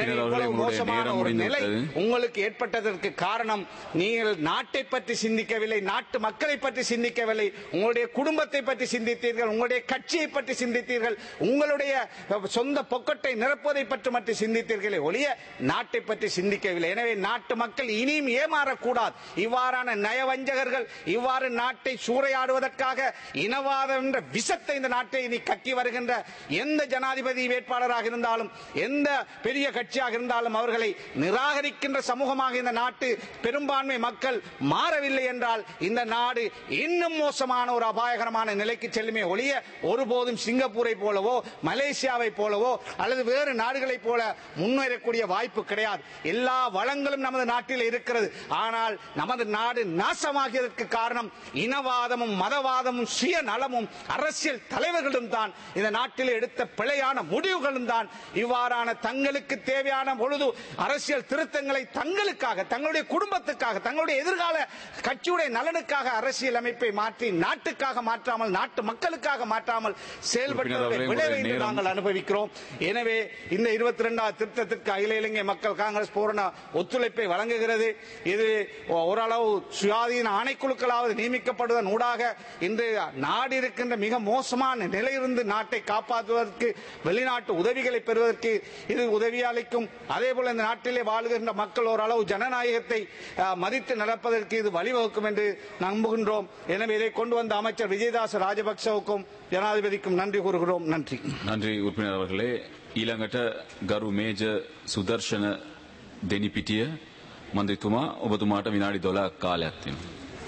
மோசமான ஒரு நிலை உங்களுக்கு ஏற்பட்டதற்கு காரணம் நீங்கள் நாட்டை பற்றி சிந்திக்கவில்லை, நாட்டு மக்களை பற்றி சிந்திக்கவில்லை, உங்களுடைய குடும்பத்தை பற்றி சிந்தித்தீர்கள், உங்களுடைய கட்சியை பற்றி சிந்தித்தீர்கள், உங்களுடைய சொந்த பொக்கட்டை நிரப்புவதை பற்றி மட்டும் சிந்தித்தீர்களே ஒழிய நாட்டை பற்றி சிந்திக்கவில்லை. எனவே நாட்டு மக்கள் இனியும் ஏமாறக்கூடாது. இவ்வாறான நயவஞ்சகர்கள் இவ்வாறு நாட்டை சூறையாடுவதற்காக இனவாதம் என்ற விஷத்தை இந்த நாட்டை இனி கட்டி வருகின்ற எந்த ஜனாதிபதி வேட்பாளராக இருந்தாலும் எந்த பெரிய கட்சியாக இருந்தாலும் அவர்களை நிராகரிக்கின்ற சமூகமாக இந்த நாட்டு பெரும்பான்மை மக்கள் மாறவில்லை என்றால் இந்த நாடு இன்னும் மோசமான ஒரு அபாயகரமான நிலைக்கு செல்லுமே ஒழிய ஒருபோதும் சிங்கப்பூரை போலவோ மலேசியாவை போலவோ அல்லது வேறு நாடுகளைப் போல முன்னேறக்கூடிய வாய்ப்பு கிடையாது. எல்லா வளங்களும் நமது நாட்டில் இருக்கிறது. ஆனால் நமது நாடு நாசமாகியதற்கு காரணம் இனவாதமும் மதவாதமும் சுய நலமும் அரசியல் தலைவர்களும் தான். இந்த நாட்டில் எடுத்த பிழையான முடிவுகளும் தான். இவ்வாறான தங்களுக்கு தேவையான பொழுது அரசியல் திருத்தங்களை தங்களுக்காக, தங்களுடைய குடும்பத்துக்காக, தங்களுடைய எதிர்கால கட்சியுடைய நலனுக்காக அரசியல் அமைப்பை மாற்றி நாட்டுக்காக மாற்றாமல் நாட்டு மக்களுக்காக மாற்றாமல் செயல்பட்டவருடைய விளைவை நாங்கள் அனுபவிக்கிறோம். எனவே இந்த இருபத்தி இரண்டாவது திருத்தத்திற்கு அகில இலங்கை மக்கள் காங்கிரஸ் பூரண ஒத்துழைப்பை வழங்குகிறது. இது ஓரளவு சுயாதீன ஆணைக்குழுக்களாவது நியமிக்கப்படுவதன் ஊடாக இன்று நாடு இருக்கின்ற மிக மோசமான நிலையிலிருந்து நாட்டை காப்பாற்றுவதற்கு வெளிநாட்டு உதவிகளை பெறுவதற்கு இது உதவி அளிக்கும். அதே போல இந்த நாட்டிலே வாழ்கின்ற மக்கள் ஓரளவு ஜனநாயகத்தை மதித்து நடப்பதற்கு இது வழிவகுக்கும் என்று நம்புகின்றோம். எனவே இதை கொண்டு வந்த அமைச்சர் விஜயதாச ராஜபக்சவுக்கும் ஜனாதிபதிக்கும் நன்றி கூறுகிறோம். நன்றி. நன்றி உறுப்பினர் அவர்களே. ඊළඟට ගරු මේජ සුදර්ශන දෙනිපිටිය මන්ත්‍රීතුමා ඔබතුමාට විනාඩි දොළහක් කාලයක් තියෙනවා.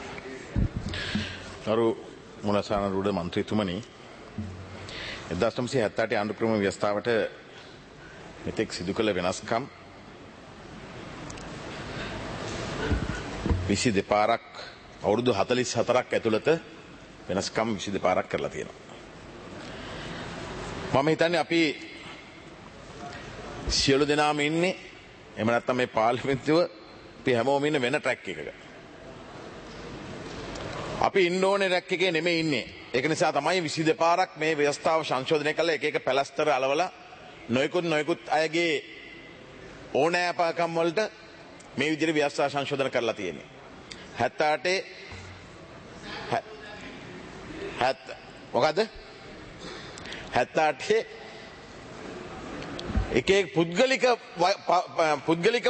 ගරු මුලසානරුඩ මන්ත්‍රීතුමනි, එක්දාස් නවසිය හැත්තෑ අට ආණ්ඩු ක්‍රම ව්‍යවස්ථාවට මෙතෙක් සිදු කළ වෙනස්කම් විසි දෙපාරක් අවුරුදු හතළිස් හතරක් ඇතුළත වෙනස්කම් විසි දෙපාරක් කරලා තියෙනවා. මම හිතන්නේ අපි සියලු දෙනාම ඉන්නේ එහෙම නැත්නම් මේ පාර්ලිමේන්තුව අපි හැමෝම ඉන්නේ වෙන ට්‍රැක් එකක. අපි ඉන්න ඕනේ ට්‍රැක් එකේ නෙමෙයි ඉන්නේ. ඒක නිසා තමයි විසි දෙපාරක් මේ ව්‍යවස්ථාව සංශෝධනය කළා. එක එක පැලස්තර අලවලා නොයෙකුත් නොයෙකුත් අයගේ ඕනෑපකම් වලට මේ විදිහට ව්‍යවස්ථාව සංශෝධන කරලා තියෙන්නේ. හැත්තෑ අටේ හැත් මොකද්ද හැත්තෑ අටේ එක එක පුද්ගලික පුද්ගලිකව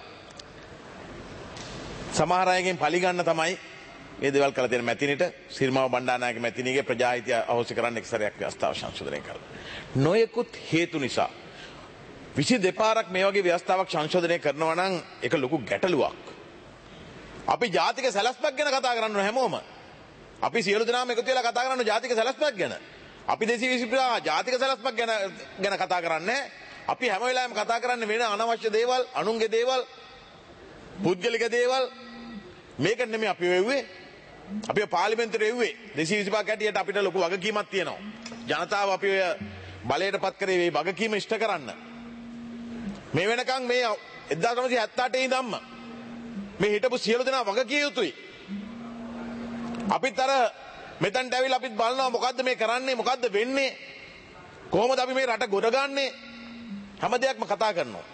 සමහර අයගෙන් පරිගන්න තමයි මේ දේවල් කරලා තියෙන මැතිනිට සිරිමාව බණ්ඩාරනායක මැතිණියගේ ප්‍රජාහිතය අහෝසි කරන්න එක්සරයක් ව්‍යවස්ථාව සංශෝධනය කරලා. නොයෙකුත් හේතු නිසා විසි දෙපාරක් මේ වගේ ව්‍යවස්ථාවක් සංශෝධනය කරනවා නම් ඒක ලොකු ගැටලුවක්. අපි ජාතික සැලැස්මක් ගැන කතා කරන්න හැමෝම. අපි සියලු දෙනාම එකතු වෙලා කතා කරන්න ජාතික සැලැස්මක් ගැන. අපි දෙසිය විසි ජාතික සැලැස්මක් ගැන ගැන කතා කරන්නේ. අපි හැම වෙලාවෙම කතා කරන්නේ වෙන අනවශ්‍ය දේවල්, අනුන්ගේ දේවල්, පුද්ගලික දේවල්. මේක නෙමෙයි අපි වෙව්වේ. අපි පාර්ලිමේන්තුවේ එව්වේ දෙසිය විසි පහ කැටියට අපිට ලොකු වගකීමක් තියෙනවා. ජනතාව අපි බලයට පත් කරේ මේ වගකීම ඉෂ්ට කරන්න. මේ වෙනකන් මේ එක්දාස් නවසිය හැත්තෑ අටේ ඉඳන්ම මේ හිටපු සියලු දෙනා වගකිය යුතුයි. අපිත් අර මෙතනට ඇවිල්ලා අපිත් බලනවා මොකද්ද මේ කරන්නේ, මොකද්ද වෙන්නේ, කොහොමද අපි මේ රට ගොඩගන්නේ, හැම දෙයක්ම කතා කරනවා.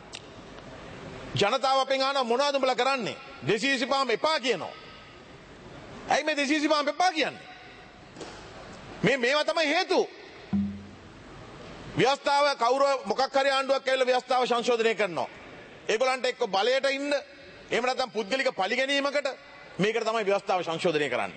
ජනතාව අපෙන් අහනවා මොනවද උඹලා කරන්නේ? දෙසිය විසි පහම එපා කියනවා. ඇයි මේ දෙසිය විසි පහම එපා කියන්නේ? මේ මේවා තමයි හේතු. ව්‍යවස්ථාව කවුරු මොකක් හරි ආණ්ඩුවක් ඇවිල්ලා ව්‍යවස්ථාව සංශෝධනය කරනවා. ඒගොල්ලන්ට එක්ක බලයට ඉන්න, එහෙම නැත්නම් පුද්ගලික පරිගැනීමකට මේකට තමයි ව්‍යවස්ථාව සංශෝධනය කරන්නේ.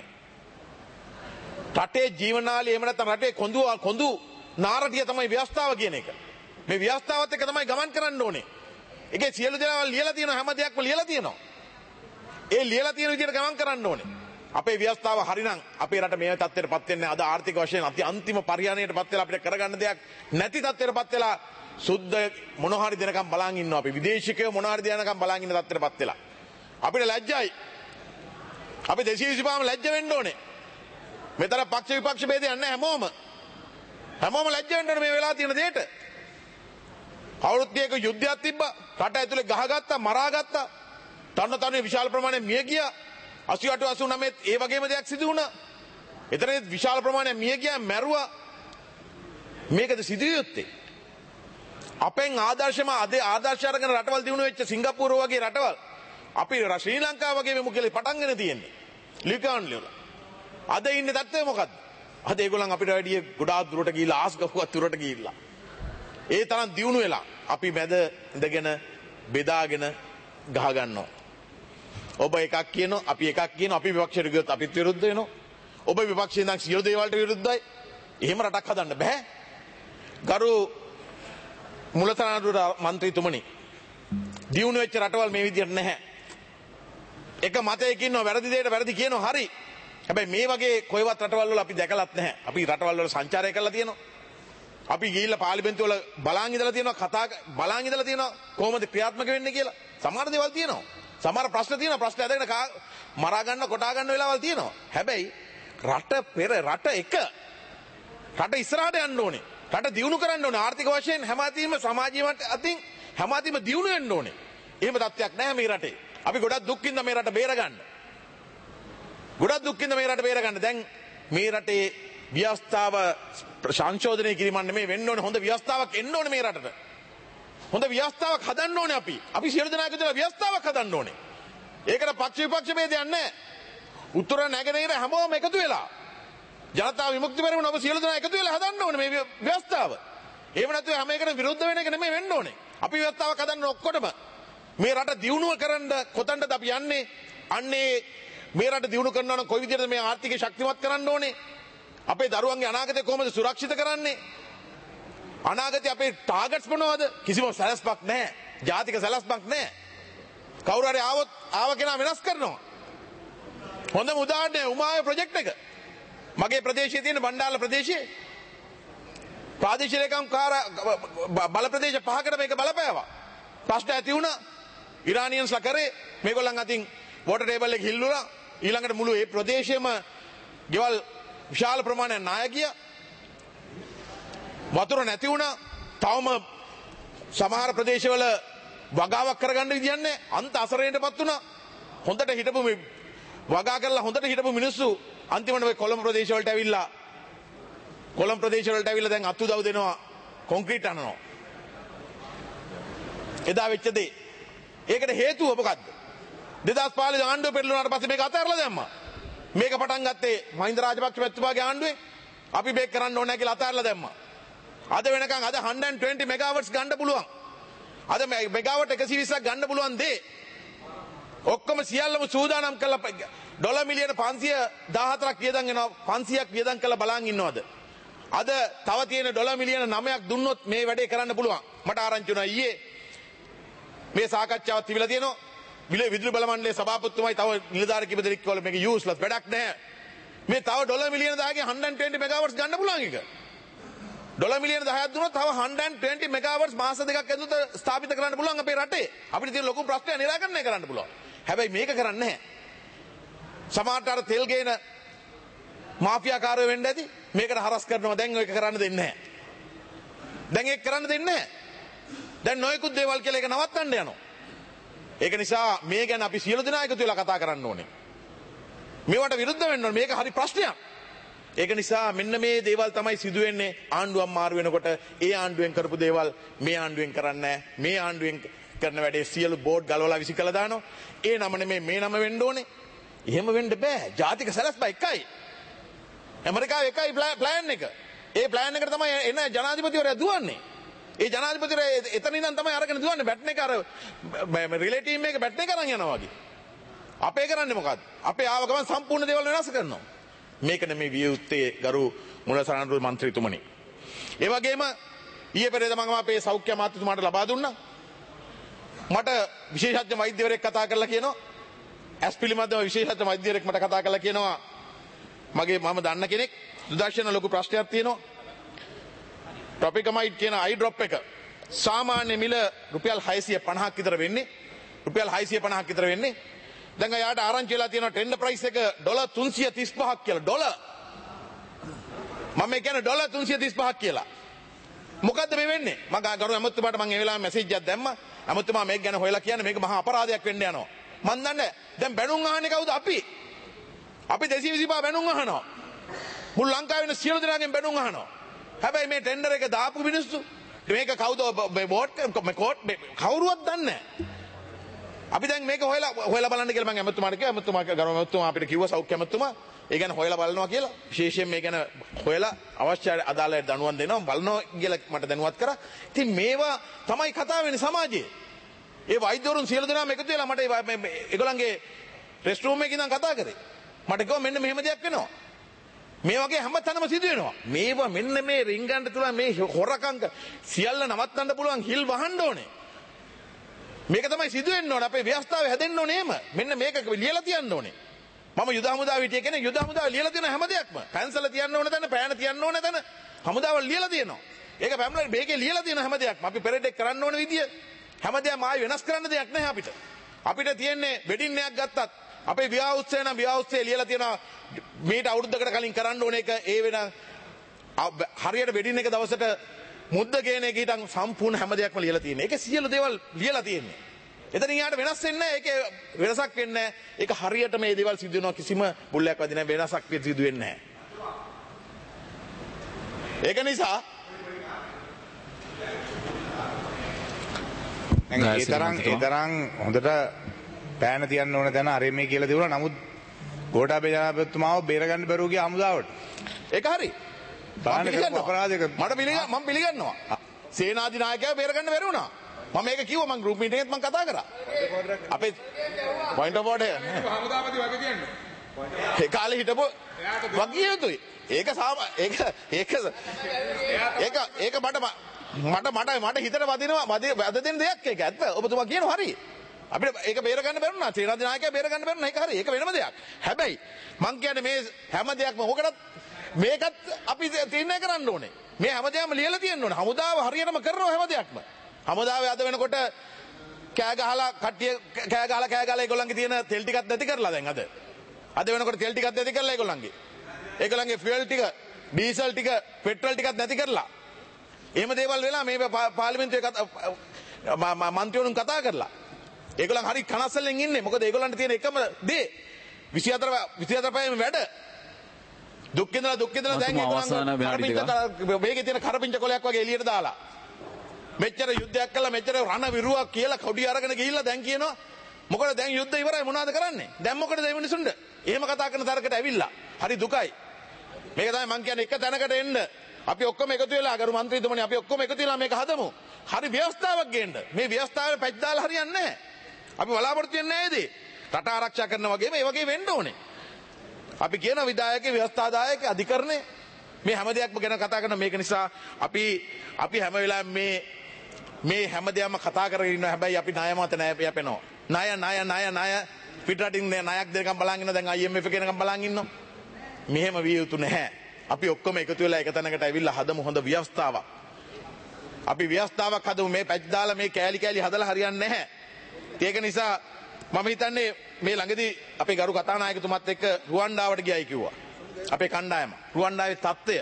රටේ ජීවනාලි එහෙම නැත්නම් රටේ කොඳු කොඳු නාරටිය තමයි ව්‍යවස්ථාව කියන එක. මේ ව්‍යවස්ථාවත් එක්ක තමයි ගමන් කරන්න ඕනේ. ඒකේ සියලු දේවල් ලියලා තියෙනවා, හැම දෙයක්ම ලියලා තියෙනවා. ඒ ලියලා තියෙන විදිහට ගමන් කරන්න ඕනේ. අපේ ව්‍යවස්ථාව හරිනම් අපේ රට මේ තත්ත්වයට පත් වෙන්නේ අද ආර්ථික වශයෙන් අති අන්තිම පරිහානියට පත් වෙලා අපිට කරගන්න දෙයක් නැති තත්ත්වයට පත් වෙලා සුද්ධ මොන හරි දෙනකම් බලන් ඉන්නවා. අපි විදේශිකයෝ මොන හරි දෙනකම් බලන් ඉන්න තත්ත්වයට පත් වෙලා. අපිට ලැජ්ජයි. අපි දෙසිය විසි පහම ලැජ්ජ වෙන්න ඕනේ. මෙතන පක්ෂ විපක්ෂ ભેදයක් නැහැ හැමෝම. හැමෝම ලැජ්ජ වෙන්න ඕනේ මේ වෙලාව තියෙන දෙයට. අවුරුද්දයක යුද්ධයක් තිබ්බා. රට ඇතුලේ ගහගත්තා, මරාගත්තා. තන්න තන්නේ විශාල ප්‍රමාණයක් මිය ගියා. අසූ අට අසූ නවය ඒ වගේම දෙයක් සිදු වුණා. එතනදී විශාල ප්‍රමාණයක් මිය ගියා, මැරුවා. මේකද සිදු යුත්තේ. අපෙන් ආදර්ශම අද ආදර්ශ අරගෙන රටවල් දිනු වෙච්ච සිංගප්පූරු වගේ රටවල් අපි ශ්‍රී ලංකාව වගේ වෙමු කියලා පටන්ගෙන තියෙන්නේ. ලිකාන් ලියලා. අද ඉන්නේ තත්ත්වය මොකද්ද? අද ඒගොල්ලන් අපිට වැඩිය ගොඩාක් දුරට ගිහිල්ලා ආස්ගහුවත් දුරට ගිහිල්ලා. ඒ තරම් දියුණු වෙලා අපි මැද ඉඳගෙන බෙදාගෙන ගහ ගන්නවා. ඔබ එකක් කියනවා, අපි එකක් කියනවා, අපි විපක්ෂයට ගියොත් අපිත් විරුද්ධ වෙනවා. ඔබ විපක්ෂයෙන් නම් සියලු දේවල්ට විරුද්ධයි. එහෙම රටක් හදන්න බෑ. ගරු මුලතනතුරු මන්ත්‍රීතුමනි, දියුණු වෙච්ච රටවල් මේ විදිහට නැහැ. එක මතයක ඉන්නවා, වැරදි දෙයට වැරදි කියනවා, හරි. හැබැයි මේ වගේ කොයිවත් රටවල් වල අපි දැකලත් නැහැ. අපි රටවල් වල සංචාරය කරලා තියෙනවා. අපි ගිහිල්ලා පාර්ලිමේන්තුව වල බලන් ඉඳලා තියෙනවා, කතා බලන් ඉඳලා තියෙනවා කොහොමද ක්‍රියාත්මක වෙන්නේ කියලා. සමහර දේවල් තියෙනවා. සමහර ප්‍රශ්න තියෙනවා. ප්‍රශ්න ඇදගෙන මරා ගන්න, කොටා ගන්න වෙලාවල් තියෙනවා. හැබැයි රට පෙර රට එක රට ඉස්සරහට යන්න ඕනේ. රට දියුණු කරන්න ඕනේ. ආර්ථික වශයෙන් හැමතිම සමාජීය අතින් හැමතිම දියුණු වෙන්න ඕනේ. එහෙම තත්ත්වයක් නැහැ මේ රටේ. අපි ගොඩක් දුක්ින්ද මේ රට බේරගන්න. ගොඩක් දුක්ින්ද මේ රට බේරගන්න. දැන් මේ රටේ ව්‍යවස්ථාව සංශෝධනය කිරීම නෙමෙයි වෙන්න ඕනේ. හොඳ ව්‍යවස්ථාවක් එන්න ඕනේ මේ රටට. හොඳ ව්‍යවස්ථාවක් හදන්න ඕනේ අපි. අපි සියලු දෙනා එකතු වෙලා ව්‍යවස්ථාවක් හදන්න ඕනේ. ඒකට පක්ෂ විපක්ෂ ભેදයක් නැහැ. උත්තර නැගෙනහිර හැමෝම එකතු වෙලා ජනතා විමුක්ති පෙරමුණ ඔබ සියලු දෙනා එකතු වෙලා හදන්න ඕනේ මේ ව්‍යවස්ථාව. එහෙම නැත්නම් හැම එකකට විරුද්ධ වෙන එක නෙමෙයි වෙන්න ඕනේ. අපි ව්‍යවස්ථාවක් හදන්න ඔක්කොටම මේ රට දියුණුව කරන්න කොතනද අපි යන්නේ? අන්නේ මේ රට දියුණු කරනවා නම් කොයි විදිහටද මේ ආර්ථිකය ශක්තිමත් කරන්න ඕනේ? අපේ දරුවන්ගේ අනාගතය කොහොමද සුරක්ෂිත කරන්නේ? අනාගතේ අපේ ටාගට්ස් මොනවද? කිසිම සැලැස්මක් නැහැ. ජාතික සැලැස්මක් නැහැ. කවුරු හරි ආවොත් ආව කෙනා වෙනස් කරනවා. හොඳම උදාහරණය උමාවේ ප්‍රොජෙක්ට් එක. මගේ ප්‍රදේශයේ තියෙන බණ්ඩාරල ප්‍රදේශයේ ප්‍රාදේශීය ලේකම්කාර බල ප්‍රදේශ පහකට මේක බලපෑවා. ප්‍රශ්න ඇති වුණා. ඉරානියන්ස්ලා කරේ මේගොල්ලන් අතින් වෝටර් ටේබල් එක හිල්ලුණා. ඊළඟට මුළු ඒ ප්‍රදේශයේම ගෙවල් විශාල ප්‍රමාණයක් ණය ගියා. වතුර නැති වුණා. තවම සමහර ප්‍රදේශවල වගාවක් කරගන්න විදියක් නැහැ. අන්ත අසරණයටපත් වුණා. හොඳට හිටපු මේ වගා කරලා හොඳට හිටපු මිනිස්සු අන්තිමට ඔය කොළඹ ප්‍රදේශ වලට ඇවිල්ලා කොළඹ ප්‍රදේශ වලට ඇවිල්ලා දැන් අත්උදව් දෙනවා, කොන්ක්‍රීට් අනනවා. එදා වෙච්ච දේ. ඒකට හේතුව මොකද්ද? දෙදාස් පහළොව ආණ්ඩුව පෙරළුණාට පස්සේ මේක අතහැරලා දැම්මා. මේක පටන් ගත්තේ මහින්ද රාජපක්ෂ මැතිතුමාගේ ආණ්ඩුවේ. අපි මේක කරන්න ඕනේ කියලා අතාරලා දැම්මා. අද වෙනකන් අද one hundred twenty මෙගාවට්ස් ගන්න පුළුවන්. අද මෙගාවට් එකසිය විස්සක් ගන්න පුළුවන් දේ ඔක්කොම සියල්ලම සූදානම් කරලා ඩොලර් මිලියන පන්සිය දහහතරක් වියදම් වෙනවා. පන්සියයක් වියදම් කරලා බලන් ඉන්නවද? අද තව තියෙන ඩොලර් මිලියන නවයක් දුන්නොත් මේ වැඩේ කරන්න පුළුවන්. මට ආරංචි වුණා ඊයේ මේ සාකච්ඡාවක් තිබිලා තියෙනවා. විදුලි බල මණ්ඩලයේ සභාපතිතුමයි තව නිලධාරී කිප දෙනෙක් කිව්වල මේක යූස්ලස් වැඩක් නැහැ. මේ තව ඩොලර් මිලියන දහයකින් one hundred twenty මෙගාවට්ස් ගන්න පුළුවන් එක. ඩොලර් මිලියන දහයක් දුන්නොත් තව one hundred twenty මෙගාවට්ස් මාස දෙකක් ඇතුළත ස්ථාපිත කරන්න පුළුවන් අපේ රටේ. අපිට තියෙන ලොකු ප්‍රශ්නය නිරාකරණය කරන්න පුළුවන්. හැබැයි මේක කරන්නේ නැහැ. සමහරට අර තෙල් ගේන මාෆියාකාරයෝ වෙන්න ඇති. මේකට හරස් කරනවා. දැන් ඔයක කරන්න දෙන්නේ නැහැ. දැන් ඒක කරන්න දෙන්නේ නැහැ. දැන් නොයෙකුත් දේවල් කියලා ඒක නවත්තන්න යනවා. ඒක නිසා මේ ගැන අපි සියලු දෙනා එකතු වෙලා කතා කරන්න ඕනේ. මේවට විරුද්ධ වෙන්න ඕනේ. මේක හරි ප්‍රශ්නයක්. ඒක නිසා මෙන්න මේ දේවල් තමයි සිදු වෙන්නේ. ආණ්ඩුවක් මාරු වෙනකොට ඒ ආණ්ඩුවෙන් කරපු දේවල් මේ ආණ්ඩුවෙන් කරන්නේ නැහැ. මේ ආණ්ඩුවෙන් කරන වැඩේ සියලු බෝඩ් ගලවලා විසි කළා දානවා. ඒ නම නෙමෙයි මේ නම වෙන්න ඕනේ. එහෙම වෙන්න බෑ. ජාතික සැලැස්ම එකයි. ඇමරිකාවේ එකයි ප්ලෑන් එක. ඒ ප්ලෑන් එකට තමයි එන ජනාධිපතිවරයා දුවන්නේ. ඒ ජනාධිපතිවරයා එතන ඉඳන් තමයි අරගෙන දුවන්නේ. බැට් එක අර රිලේ ටීම් එක බැට් එක අරන් යනවා වගේ. අපේ කරන්නේ මොකද්ද? අපේ ආව ගමන් සම්පූර්ණ දේවල් වෙනස් කරනවා. මේක නෙමෙයි විය යුත්තේ ගරු මුලසරණරු මන්ත්‍රීතුමනි. ඒ වගේම ඊයේ පෙරේද මම අපේ සෞඛ්‍ය අමාත්‍යතුමාට ලබා දුන්නා. මට විශේෂඥ වෛද්‍යවරයෙක් කතා කරලා කියනවා ඇස් පිළිබඳව විශේෂඥ වෛද්‍යවරයෙක් මට කතා කරලා කියනවා මගේ මම දන්න කෙනෙක් සුදර්ශන ලොකු ප්‍රශ්නයක් තියෙනවා. ටොපිකමයිඩ් කියන අයි ඩ්‍රොප් එක සාමාන්‍ය මිල රුපියල් හයසිය පනහක් විතර වෙන්නේ. රුපියල් හයසිය පනහක් විතර වෙන්නේ. දැන් යාට ආරංචි වෙලා තියෙනවා ටෙන්ඩර් ප්‍රයිස් එක ඩොලර් තුන්සිය තිස් පහක් කියලා. ඩොලර් මම කියන්නේ ඩොලර් තුන්සිය තිස් පහක් කියලා. මොකද්ද මේ වෙන්නේ? මම ගරු අමුතුමාට මම ඒ වෙලාවේ මැසේජ් එකක් දැම්මා. අමුතුමා මේක ගැන හොයලා කියන්නේ මේක මහා අපරාධයක් වෙන්න යනවා. මන් දන්නේ දැන් බැනුම් අහන්නේ කවුද? අපි. අපි දෙසිය විසි පහ බැනුම් අහනවා. මුළු ලංකාවේ ඉන්න සියලු දෙනාගෙන් බැනුම් අහනවා. හැබැයි මේ ටෙන්ඩර් එක දාපු මිනිස්සු මේක කවුද බෝඩ් කෝට් කවුරුවත් දන්නේ නැහැ. අපි දැන් මේක හොයලා හොයලා බලන්න කියලා මම අමුතුමාට කිව්වා. අමුතුමා ගරු අමුතුමා අපිට කිව්වා සෞඛ්‍ය අමුතුමා ඒ ගැන හොයලා බලනවා කියලා. විශේෂයෙන් මේ ගැන හොයලා අවශ්‍ය අදාළ දනුවම් දෙනවා බලනවා කියලා මට දැනුවත් කරා. ඉතින් මේවා තමයි කතා වෙන්නේ සමාජයේ. ඒ වෛද්‍යවරුන් සියලු දෙනාම එකතු වෙලා මට ඒගොල්ලන්ගේ රෙස්ට් රූම් එකේ ඉඳන් කතා කරේ. මට කිව්වා මෙන්න මෙහෙම දෙයක් වෙනවා. මේ වගේ හැම තැනම සිදු වෙනවා. මේවා මෙන්න මේ රින්ගන්න තුල මේ හොරකම් සියල්ල නවත්තන්න පුළුවන් හිල් වහන්න ඕනේ. මේක තමයි සිදු වෙන්න ඕනේ. අපේ ව්‍යවස්ථාවේ හැදෙන්න ඕනේ එහෙම. මෙන්න මේක ලියලා තියන්න ඕනේ. මම යුද හමුදාව හිටිය කෙනෙක් යුද හමුදාව ලියලා තියෙන හැම දෙයක්ම. පැන්සල තියන්න ඕන තැන, පෑන තියන්න ඕන තැන හමුදාවල් ලියලා තියෙනවා. ඒක පැම්ලර් මේකේ ලියලා තියෙන හැම දෙයක්ම. අපි පෙරේඩ් එක කරන්න ඕන විදිය හැම දෙයක්ම ආයෙ වෙනස් කරන්න දෙයක් නැහැ අපිට. අපිට තියෙන්නේ වෙඩින් එකක් ගත්තත් අපේ විවාහ උත්සවය නම් විවාහ උත්සවය ලියලා තියෙනවා මේට අවුරුද්දකට කලින් කරන්න ඕන එක ඒ වෙන හරියට වෙඩින් එක දවසට මුද්ද ගේන එක ඊටන් සම්පූර්ණ හැම දෙයක්ම ලියලා තියෙනවා. ඒක සියලු දේවල් ලියලා තියෙන්නේ. එතනින් යාට වෙනස් වෙන්නේ නැහැ. ඒකේ වෙනසක් වෙන්නේ නැහැ. ඒක හරියට මේ දේවල් සිදු වෙනවා කිසිම බුල්ලයක් වදින වෙනසක් සිදු වෙන්නේ නැහැ. ඒක නිසා ඒ තරම් ඒ තරම් හොඳට පෑන තියන්න ඕන තැන අර මේ කියලා තිබුණා. නමුත් ගෝඨාභය ජනාධිපතිතුමාව බේරගන්න බැරුව ගිය හමුදාවට. ඒක හරි. අපරාධයක මට පිළිගන්න මම පිළිගන්නවා. සේනාධිනායකයා බේරගන්න බැරි වුණා. මම මේක කිව්වා මම ගෲප් මීටින් එකෙත් මම කතා කරා. අපේ පොයින්ට් ඔෆ් ඕඩර් හමුදාපති වගේ කියන්නේ. ඒ කාලේ හිටපො වගේ යුතුයි. ඒක ඒක ඒක ඒක ඒක මට මට මට මට හිතට වදිනවා වද දෙන දෙයක් ඒක ඇත්ත. ඔබතුමා කියනවා හරි. අපිට ඒක බේරගන්න බැරුණා. සේනාධිනායකයා බේරගන්න බැරුණා. ඒක හරි. ඒක වෙනම දෙයක්. හැබැයි මං කියන්නේ මේ හැම දෙයක්ම ඕකටත් මේකත් අපි තීරණය කරන්න ඕනේ. මේ හැම දෙයක්ම ලියලා තියෙන්න ඕනේ. හමුදාව හරියටම කරනවා හැම දෙයක්ම. හමුදාවේ අද වෙනකොට කෑ ගහලා කට්ටිය කෑ ගහලා කෑ ගහලා ඒගොල්ලන්ගේ තියෙන තෙල් ටිකක් නැති කරලා දැන් අද. අද වෙනකොට තෙල් ටිකක් නැති කරලා ඒගොල්ලන්ගේ. ඒගොල්ලන්ගේ ෆියුවල් ටික, ඩීසල් ටික, පෙට්‍රල් ටිකක් නැති කරලා. එහෙම දේවල් වෙලා මේ පාර්ලිමේන්තුවේ මන්ත්‍රීවරුන් කතා කරලා. ඒගොල්ලන් හරි කනස්සල්ලෙන් ඉන්නේ. මොකද ඒගොල්ලන්ට තියෙන එකම දේ විසිහතර විසිහතර පැයම වැඩ. දුක් විඳලා දුක් විඳලා දැන් ඒගොල්ලන් මේකේ තියෙන කරපිංච කොලයක් වගේ එළියට දාලා. මෙච්චර යුද්ධයක් කළා මෙච්චර රණ විරුවක් කියලා කොඩි අරගෙන ගිහිල්ලා දැන් කියනවා මොකද දැන් යුද්ධ ඉවරයි මොනවද කරන්නේ? දැන් මොකටද මේ මිනිසුන්ට? එහෙම කතා කරන තරකට ඇවිල්ලා. හරි දුකයි. මේක තමයි මං කියන්නේ එක තැනකට එන්න. අපි ඔක්කොම එකතු වෙලා ගරු මන්ත්‍රීතුමනි අපි ඔක්කොම එකතු වෙලා මේක හදමු. හරි ව්‍යවස්ථාවක් ගේන්න. මේ ව්‍යවස්ථාවේ පැච් දාලා හරියන්නේ නැහැ. අපි බලාපොරොත්තු වෙන්නේ නැහැ ඉතින්. රට ආරක්ෂා කරන වගේම ඒ වගේ වෙන්න ඕනේ. අපි කියන විධායක ව්‍යවස්ථාදායක අධිකරණය මේ හැම දෙයක්ම ගැන කතා කරන මේක නිසා අපි අපි හැම වෙලාවෙම මේ මේ හැම දෙයක්ම කතා කරගෙන ඉන්නවා. හැබැයි අපි ණය මත ණය යපෙනවා. ණය ණය ණය ණය පිටරටින් ණයක් දෙනකම් බලන් ඉන්න දැන් I M F එකේනකම් බලන් ඉන්නවා. මෙහෙම විය යුතු නැහැ. අපි ඔක්කොම එකතු වෙලා එක තැනකට ඇවිල්ලා හදමු හොඳ ව්‍යවස්ථාවක්. අපි ව්‍යවස්ථාවක් හදමු මේ පැච් දාලා මේ කෑලි කෑලි හදලා හරියන්නේ නැහැ. ඒක නිසා මම හිතන්නේ මේ ළඟදී අපේ ගරු කතානායකතුමත් එක්ක රුවන්ඩාවට ගියයි කිව්වා. අපේ කණ්ඩායම රුවන්ඩාවේ තත්ත්වය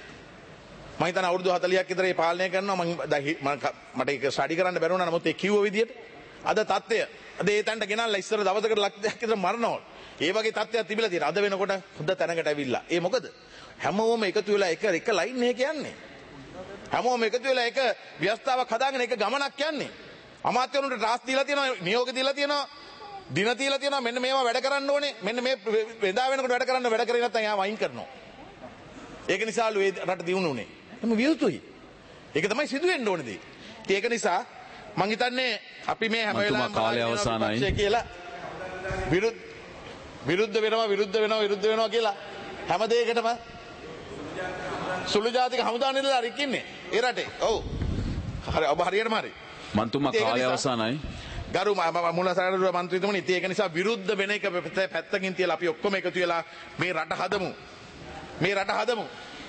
මම හිතන අවුරුදු හතලිහක් විතර ඒ පාලනය කරනවා. මම මට ඒක ස්ටඩි කරන්න බැරි වුණා. නමුත් ඒ කිව්ව විදිහට අද තත්ත්වය අද ඒ තැනට ගෙනල්ලා ඉස්සර දවසකට ලක් දෙකක් විතර මරනවා. ඒ වගේ තත්ත්වයක් තිබිලා තියෙනවා. අද වෙනකොට හොඳ තැනකට ඇවිල්ලා. ඒ මොකද? හැමෝම එකතු වෙලා එක එක ලයින් එකක යන්නේ. හැමෝම එකතු වෙලා එක ව්‍යවස්ථාවක් හදාගෙන එක ගමනක් යන්නේ. අමාත්‍යවරුන්ට ටාස්ක් දීලා තියෙනවා, නියෝග දීලා තියෙනවා, දින දීලා තියෙනවා. මෙන්න මේවා වැඩ කරන්න ඕනේ. මෙන්න මේ වෙදා වෙනකොට වැඩ කරන්න වැඩ කරේ නැත්නම් යා වයින් කරනවා. ඒක නිසාලු ඒ රට දිනුනේ. එහම වියුතුයි. ඒක තමයි සිදු වෙන්න ඕනේ දේ. ඒක නිසා මං හිතන්නේ අපි මේ හැම වෙලාවෙම කාලය අවසానයි කියලා විරුද්ධ විරුද්ධ වෙනවා විරුද්ධ වෙනවා විරුද්ධ වෙනවා කියලා හැම දෙයකටම සුළු ජාතික හමුදා නිලධාරියෙක් ඉන්නේ ඒ රටේ. ඔව්. හරි ඔබ හරියටම හරි. මන්තුමා කාලය අවසానයි. ගරු මුලසාරදුර මන්ත්‍රීතුමනි ඉතින් ඒක නිසා විරුද්ධ වෙන එක පැත්තකින් තියලා අපි ඔක්කොම එකතු වෙලා මේ රට හදමු. මේ රට හදමු.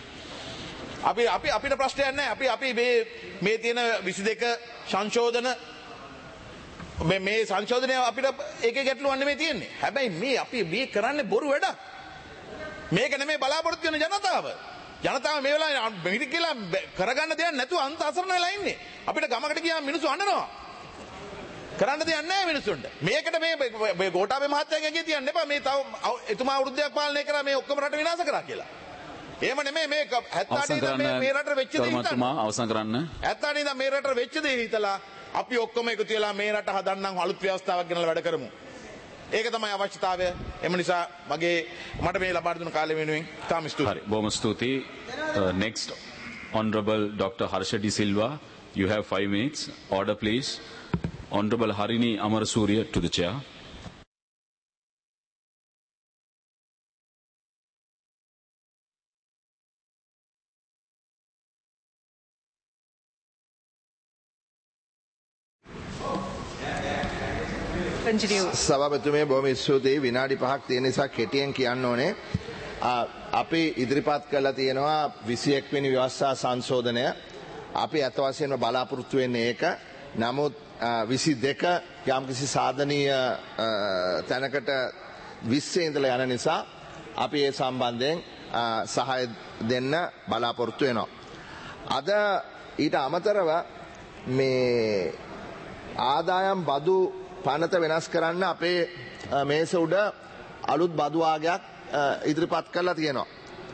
අපි අපි අපිට ප්‍රශ්නයක් නැහැ. අපි අපි මේ මේ තියෙන විසි දෙක සංශෝධන මේ මේ සංශෝධනය අපිට ඒකේ ගැටලුවක් නෙමෙයි තියෙන්නේ. හැබැයි මේ අපි මේ කරන්නේ බොරු වැඩක්. මේක නෙමෙයි බලාපොරොත්තු වෙන ජනතාව. ජනතාව මේ වෙලාවේ මිහිරි කියලා කරගන්න දෙයක් නැතුව අන්ත අසරණ වෙලා ඉන්නේ. අපිට ගමකට ගියාම මිනිස්සු අඬනවා. කරන්න දෙයක් නැහැ මිනිස්සුන්ට. මේකට මේ මේ ගෝඨාභය මහත්තයාගේ ඇඟේ තියන්න එපා. මේ තව එතුමා අවුරුද්දයක් පාලනය කරා මේ ඔක්කොම රට විනාශ කරා කියලා. එහෙම නෙමෙයි මේ හැත්තෑ ඉඳන් මේ මේ රටට වෙච්ච දේ හිතන්න. අවසන් කරන්න. හැත්තෑ ඉඳන් මේ රටට වෙච්ච දේ හිතලා අපි ඔක්කොම එකතු වෙලා මේ රට හදන්නම් අලුත් ව්‍යවස්ථාවක් ගෙනල්ලා වැඩ කරමු. ඒක තමයි අවශ්‍යතාවය. එම නිසා මගේ මට මේ ලබා දුන්න කාලය වෙනුවෙන් තාම ස්තුතියි. හරි බොහොම ස්තුතියි. Next Honorable Doctor Harsha D Silva, you have five minutes. Order please. Honorable Harini Amarasuriya to the chair. සභාපතිතුමේ බොහොම ස්තුතියි. විනාඩි පහක් තියෙන නිසා කෙටියෙන් කියන්න ඕනේ. අපි ඉදිරිපත් කළා තියෙනවා විසිඑක් වෙනි ව්‍යවස්ථා සංශෝධනය. අපි අත වශයෙන්ම බලාපොරොත්තු වෙන්නේ ඒක. නමුත් විසි දෙක යම්කිසි සාධනීය තැනකට විස්සේ ඉඳලා යන නිසා අපි ඒ සම්බන්ධයෙන් සහාය දෙන්න බලාපොරොත්තු වෙනවා. අද ඊට අමතරව මේ ආදායම් බදු පනත වෙනස් කරන්න අපේ මේස උඩ අලුත් බදු ආගයක් ඉදිරිපත් කරලා තියෙනවා.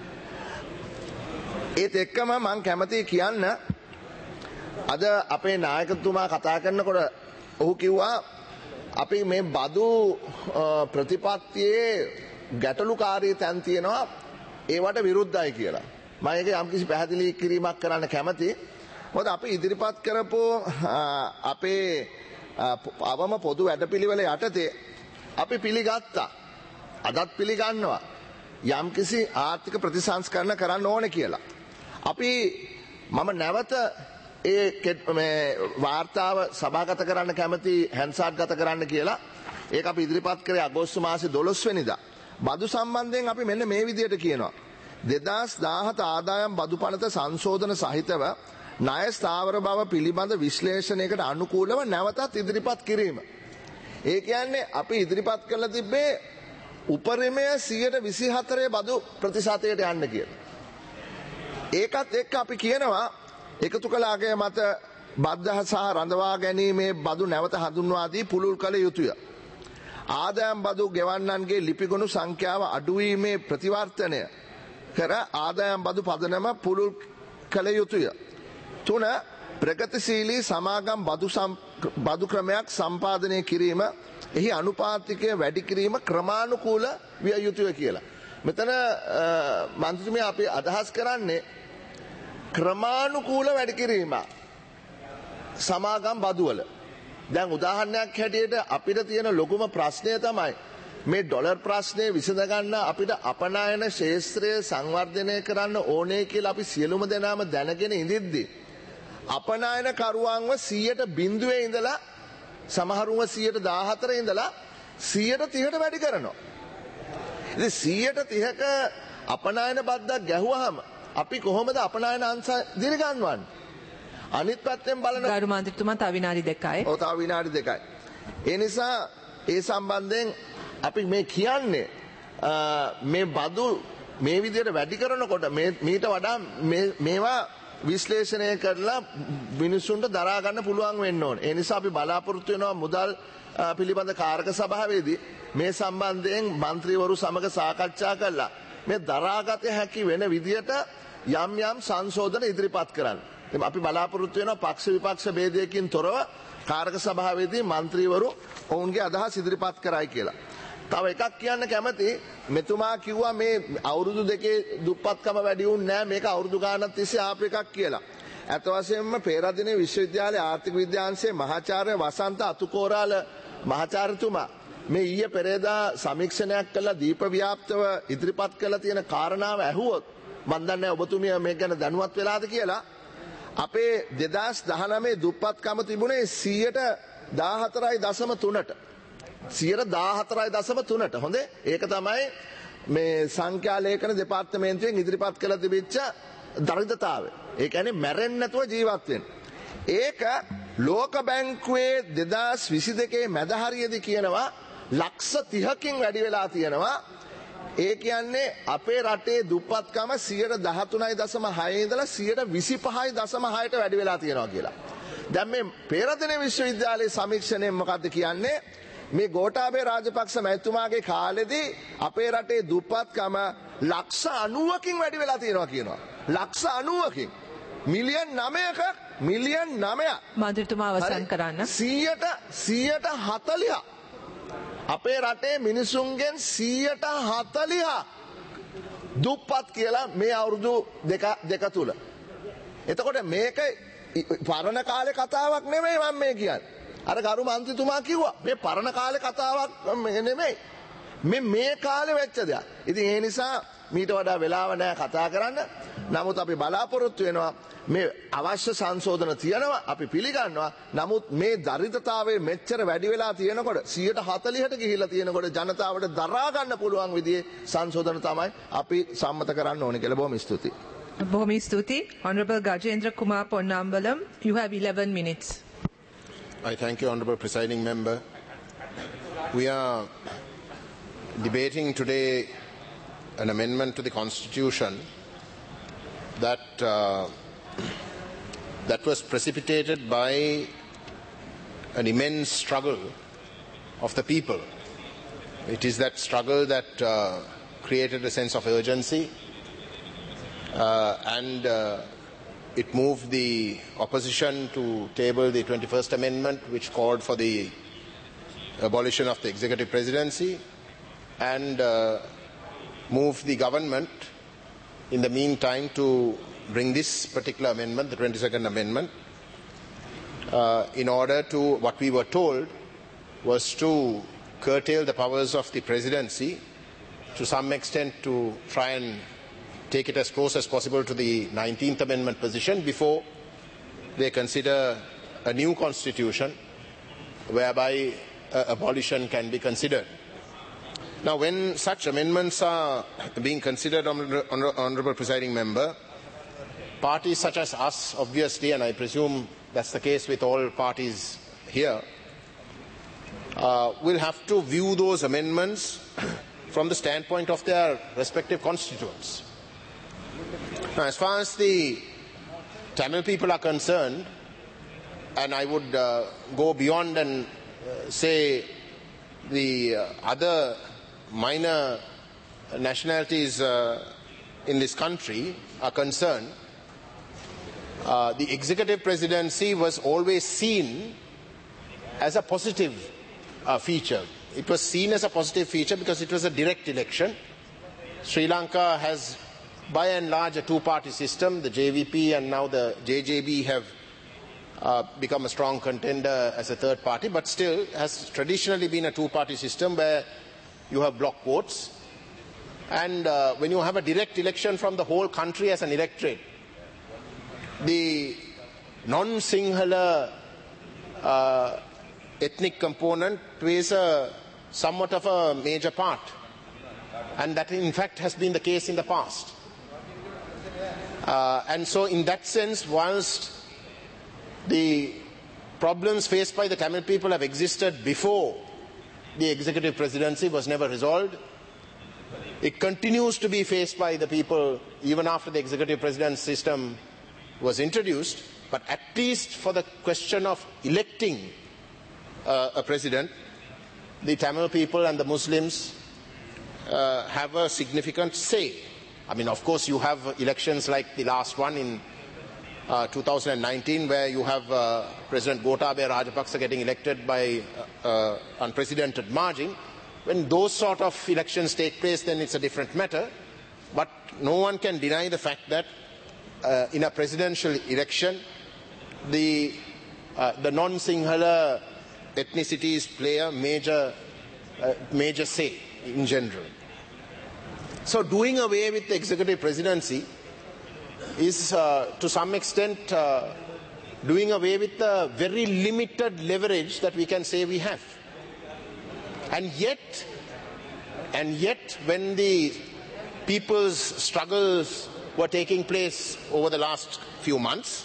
ඒත් එක්කම මම කැමති කියන්න අද අපේ නායකතුමා කතා කරනකොට ඔහු කිව්වා අපි මේ බදු ප්‍රතිපත්තියේ ගැටලුකාරී තැන් තියෙනවා ඒවට විරුද්ධයි කියලා. මම ඒක යම්කිසි පැහැදිලි කිරීමක් කරන්න කැමතියි. මොකද අපි ඉදිරිපත් කරපු අපේ අවම පොදු වැඩපිළිවෙල යටතේ අපි පිළිගත්තා. අදත් පිළිගන්නවා යම්කිසි ආර්ථික ප්‍රතිසංස්කරණ කරන්න ඕන කියලා. අපි මම නැවත ඒ වාර්තාව සභාගත කරන්න කැමති හැන්සාට් ගත කරන්න කියලා ඒක අපි ඉදිරිපත් කරේ අගෝස්තු මාසේ දොළොස් වෙනිදා. බදු සම්බන්ධයෙන් අපි මෙන්න මේ විදිහට කියනවා. දෙදාස් දාහත ආදායම් බදු පනත සංශෝධන සහිතව ණය ස්ථාවර බව පිළිබඳ විශ්ලේෂණයකට අනුකූලව නැවතත් ඉදිරිපත් කිරීම. ඒ කියන්නේ අපි ඉදිරිපත් කරලා තිබ්බේ උපරිමය සියයට විසි හතරේ බදු ප්‍රතිශතයට යන්න කියලා. ඒකත් එක්ක අපි කියනවා එකතු කළ අගය මත බද්ධ සහ රඳවා ගැනීමේ බදු නැවත හඳුන්වා දී පුළුල් කළ යුතුය. ආදායම් බදු ගෙවන්නන්ගේ ලිපිගොනු සංඛ්‍යාව අඩුවීමේ ප්‍රතිවර්තනය කර ආදායම් බදු පදනම පුළුල් කළ යුතුය. තුන ප්‍රගතිශීලී සමාගම් බදු බදු ක්‍රමයක් සම්පාදනය කිරීම එහි අනුපාතිකය වැඩි කිරීම ක්‍රමානුකූල විය යුතුය කියලා. මෙතන මන්ත්‍රීතුමිය අපි අදහස් කරන්නේ ක්‍රමානුකූල වැඩි කිරීම සමාගම් බදුවල. දැන් උදාහරණයක් හැටියට අපිට තියෙන ලොකුම ප්‍රශ්නය තමයි මේ ඩොලර් ප්‍රශ්නය විසඳගන්න අපිට අපනයන ශේත්‍රය සංවර්ධනය කරන්න ඕනේ කියලා අපි සියලුම දෙනාම දැනගෙන ඉඳිද්දී අපනයන කරුවන්ව සීයට බිඳුවේ ඉඳලා සමහරුව සීයට දාහතර ඉඳලා සීයට තිහට වැඩි කරනවා. ඉතින් සීයට තිහක අපනයන බද්දක් ගැහුවාම අපි කොහොමද අපනයන අංශ දිරිගන්වන්නේ? අනිත් පැත්තෙන් බලන ගරු මන්ත්‍රීතුමා තව විනාඩි දෙකයි. ඔව් තව විනාඩි දෙකයි. ඒ නිසා ඒ සම්බන්ධයෙන් අපි මේ කියන්නේ මේ බදු මේ විදිහට වැඩි කරනකොට මේ මීට වඩා මේවා විශ්ලේෂණය කරලා මිනිස්සුන්ට දරා ගන්න පුළුවන් වෙන්න ඕනේ. ඒ නිසා අපි බලාපොරොත්තු වෙනවා මුදල් පිළිබඳ කාරක සභාවේදී මේ සම්බන්ධයෙන් മന്ത്രിවරු සමග සාකච්ඡා කරලා මේ දරාගත හැකි වෙන විදිහට යම් යම් සංශෝධන ඉදිරිපත් කරන්න. අපි බලාපොරොත්තු වෙනවා පක්ෂ විපක්ෂ ભેදයකින් තොරව කාරක සභාවේදී മന്ത്രിවරු ඔවුන්ගේ අදහස් ඉදිරිපත් කරයි කියලා. තව එකක් කියන්න කැමති මෙතුමා කිව්වා මේ අවුරුදු දෙකේ දුප්පත්කම වැඩි වුණ නෑ මේක අවුරුදු ගානක් තිස්සේ ආපු එකක් කියලා. ඇත්ත වශයෙන්ම පේරාදෙණිය විශ්වවිද්‍යාලයේ ආර්ථික විද්‍යාංශයේ මහාචාර්ය වසන්ත අතුකෝරාල මහාචාර්යතුමා මේ ඊයේ පෙරේදා සමීක්ෂණයක් කළා දීප ව්‍යාප්තව ඉදිරිපත් කළා තියෙන කාරණාව ඇහුවොත් මම දන්නේ ඔබතුමිය මේක ගැන දැනුවත් වෙලාද කියලා. අපේ දෙදාස් දහනවය දුප්පත්කම තිබුණේ සීයට දාහතරයි දශම තුනට. සියයට දාහතරයි දශම තුනට. හොඳේ ඒක තමයි මේ සංඛ්‍යාලේඛන දෙපාර්තමේන්තුවෙන් ඉදිරිපත් කළ තිබිච්ච දරිද්‍රතාවය. ඒ කියන්නේ මැරෙන්නේ නැතුව ජීවත් වෙන්න. ඒක ලෝක බැංකුවේ දෙදාස් විසි දෙකේ මැද හරියේදී කියනවා ලක්ෂ තිහකින් වැඩි වෙලා තියෙනවා. ඒ කියන්නේ අපේ රටේ දුප්පත්කම සියයට දහතුනයි දශම හය ඉඳලා සියයට විසිපහයි දශම හයට වැඩි වෙලා තියෙනවා කියලා. දැන් මේ පේරාදෙණිය විශ්වවිද්‍යාලයේ සමීක්ෂණයෙන් මොකද්ද කියන්නේ? මේ ගෝඨාභය රාජපක්ෂ මැතිතුමාගේ කාලෙදී අපේ රටේ දුප්පත්කම ලක්ෂ අනූවකින් වැඩි වෙලා තියෙනවා කියනවා. ලක්ෂ අනූවකින් මිලියන් නවයක මිලියන් නවයක් මන්ත්‍රීතුමා අවසන් කරන්න. සීයට සීයට හතළිහ අපේ රටේ මිනිසුන්ගෙන් සීයට හතළිහ දුප්පත් කියලා මේ අවුරුදු දෙක දෙක තුල. එතකොට මේක පරණ කාලේ කතාවක් නෙමෙයි මම මේ කියන්නේ. අර ගරු මන්ත්‍රීතුමා කිව්වා මේ පරණ කාලේ කතාවක් නෙමෙයි. මේ මේ කාලේ වෙච්ච දෙයක්. ඉතින් ඒ නිසා මීට වඩා වෙලාව නැහැ කතා කරන්න. නමුත් අපි බලාපොරොත්තු වෙනවා මේ අවශ්‍ය සංශෝධන තියෙනවා අපි පිළිගන්නවා. නමුත් මේ දරිද්‍රතාවයේ මෙච්චර වැඩි වෙලා තියෙනකොට සීයට හතළිහට ගිහිල්ලා තියෙනකොට ජනතාවට දරා ගන්න පුළුවන් විදිහේ සංශෝධන තමයි අපි සම්මත කරන්න ඕනේ කියලා බොහොම ස්තුතියි. බොහොම ස්තුතියි. Honorable Gajendra Kumar Ponnambalam, you have eleven minutes. I thank you, Honourable Presiding Member. We are debating today an amendment to the Constitution that uh, that was precipitated by an immense struggle of the people. It is that struggle that uh, created a sense of urgency uh, and uh, it moved the opposition to table the twenty-first Amendment, which called for the abolition of the executive presidency, and uh, moved the government in the meantime to bring this particular amendment, the twenty-second Amendment, uh, in order to, what we were told, was to curtail the powers of the presidency to some extent to try and take it as close as possible to the nineteenth Amendment position before they consider a new constitution whereby uh, abolition can be considered. Now, when such amendments are being considered, Honourable, Honourable Presiding Member, parties such as us, obviously, and I presume that's the case with all parties here, uh, will have to view those amendments from the standpoint of their respective constituents. Now, as far as the Tamil people are concerned, and I would uh, go beyond and uh, say the uh, other minor nationalities uh, in this country are concerned, uh, the executive presidency was always seen as a positive uh, feature. It was seen as a positive feature because it was a direct election. Sri Lanka has, by and large, a two-party system. The J V P and now the J J B have uh, become a strong contender as a third party, but still has traditionally been a two-party system where you have block votes. And uh, when you have a direct election from the whole country as an electorate, the non-Sinhala uh, ethnic component plays a somewhat of a major part. And that in fact has been the case in the past. Uh, and so in that sense, whilst the problems faced by the Tamil people have existed before the executive presidency was never resolved, it continues to be faced by the people even after the executive president system was introduced. But at least for the question of electing uh, a president, the Tamil people and the Muslims uh, have a significant say. I mean, of course, you have elections like the last one in uh, two thousand nineteen, where you have uh, President Gotabaya Rajapaksa getting elected by uh, uh, unprecedented margin. When those sort of elections take place, then it's a different matter. But no one can deny the fact that uh, in a presidential election, the, uh, the non-Sinhala ethnicities play a major, uh, major say in general. So doing away with the executive presidency is uh, to some extent uh, doing away with the very limited leverage that we can say we have. And yet, and yet when the people's struggles were taking place over the last few months,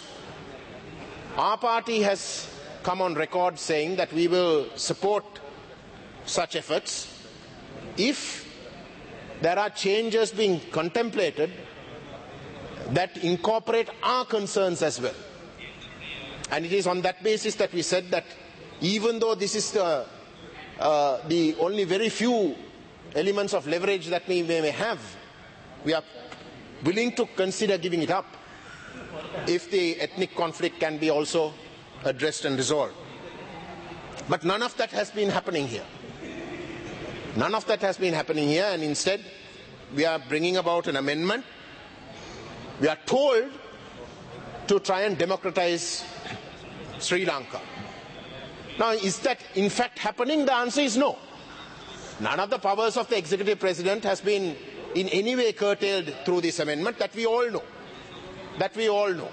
our party has come on record saying that we will support such efforts if there are changes being contemplated that incorporate our concerns as well. And it is on that basis that we said that even though this is the, uh, the only very few elements of leverage that we may have, we are willing to consider giving it up if the ethnic conflict can be also addressed and resolved. But none of that has been happening here. None of that has been happening here, and instead we are bringing about an amendment. We are told to try and democratize Sri Lanka. Now, is that in fact happening? The answer is no. None of the powers of the executive president has been in any way curtailed through this amendment. That we all know. That we all know.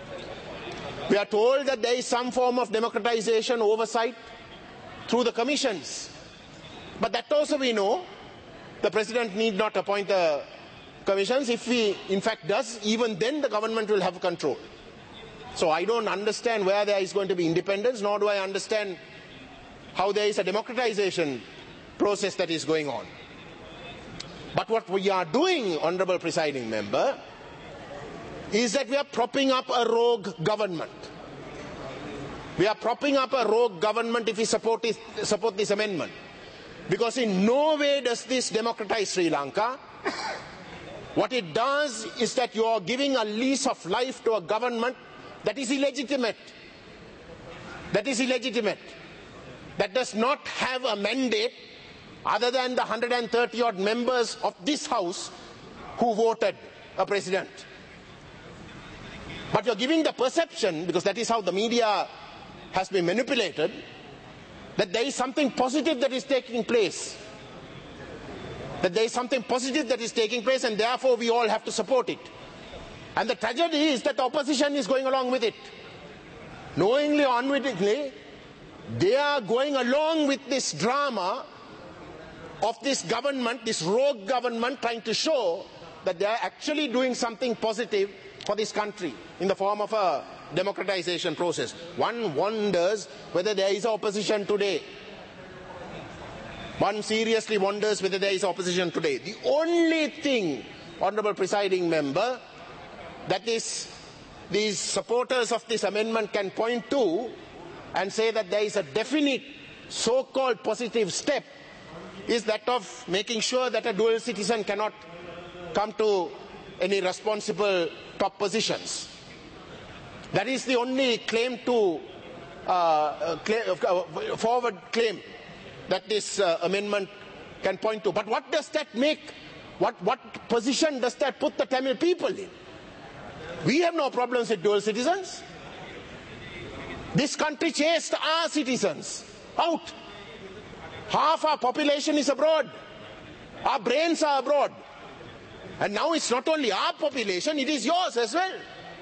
We are told that there is some form of democratization oversight through the commissions. But that also we know. The president need not appoint the commissions. If he in fact does, even then the government will have control. So I don't understand where there is going to be independence, nor do I understand how there is a democratization process that is going on. But what we are doing, Honourable Presiding Member, is that we are propping up a rogue government. We are propping up a rogue government if we support this, support this amendment. Because in no way does this democratize Sri Lanka. What it does is that you are giving a lease of life to a government that is illegitimate. That is illegitimate. That does not have a mandate other than the one hundred thirty odd members of this House who voted a president. But you're giving the perception, because that is how the media has been manipulated, that there is something positive that is taking place. That there is something positive that is taking place, and therefore we all have to support it. And the tragedy is that the opposition is going along with it. Knowingly or unwittingly, they are going along with this drama of this government, this rogue government, trying to show that they are actually doing something positive for this country in the form of a democratization process. One wonders whether there is opposition today. One seriously wonders whether there is opposition today. The only thing, Honourable Presiding Member, that is, these supporters of this amendment can point to and say that there is a definite so-called positive step is that of making sure that a dual citizen cannot come to any responsible top positions. That is the only claim to uh, claim, uh, forward claim that this uh, amendment can point to. But what does that make? What, what position does that put the Tamil people in? We have no problems with dual citizens. This country chased our citizens out. Half our population is abroad. Our brains are abroad. And now it's not only our population, it is yours as well.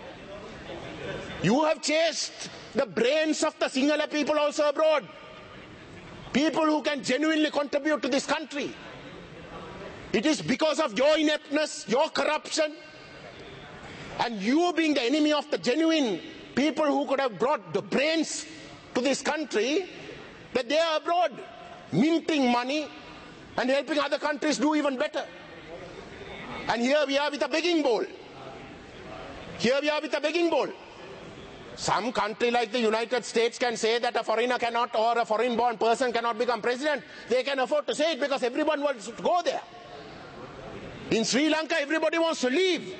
You have chased the brains of the Sinhala people also abroad. People who can genuinely contribute to this country. It is because of your ineptness, your corruption, and you being the enemy of the genuine people who could have brought the brains to this country, that they are abroad, minting money and helping other countries do even better. And here we are with a begging bowl. Here we are with a begging bowl. Some country like the United States can say that a foreigner cannot, or a foreign-born person cannot become president. They can afford to say it because everyone wants to go there. In Sri Lanka, everybody wants to leave.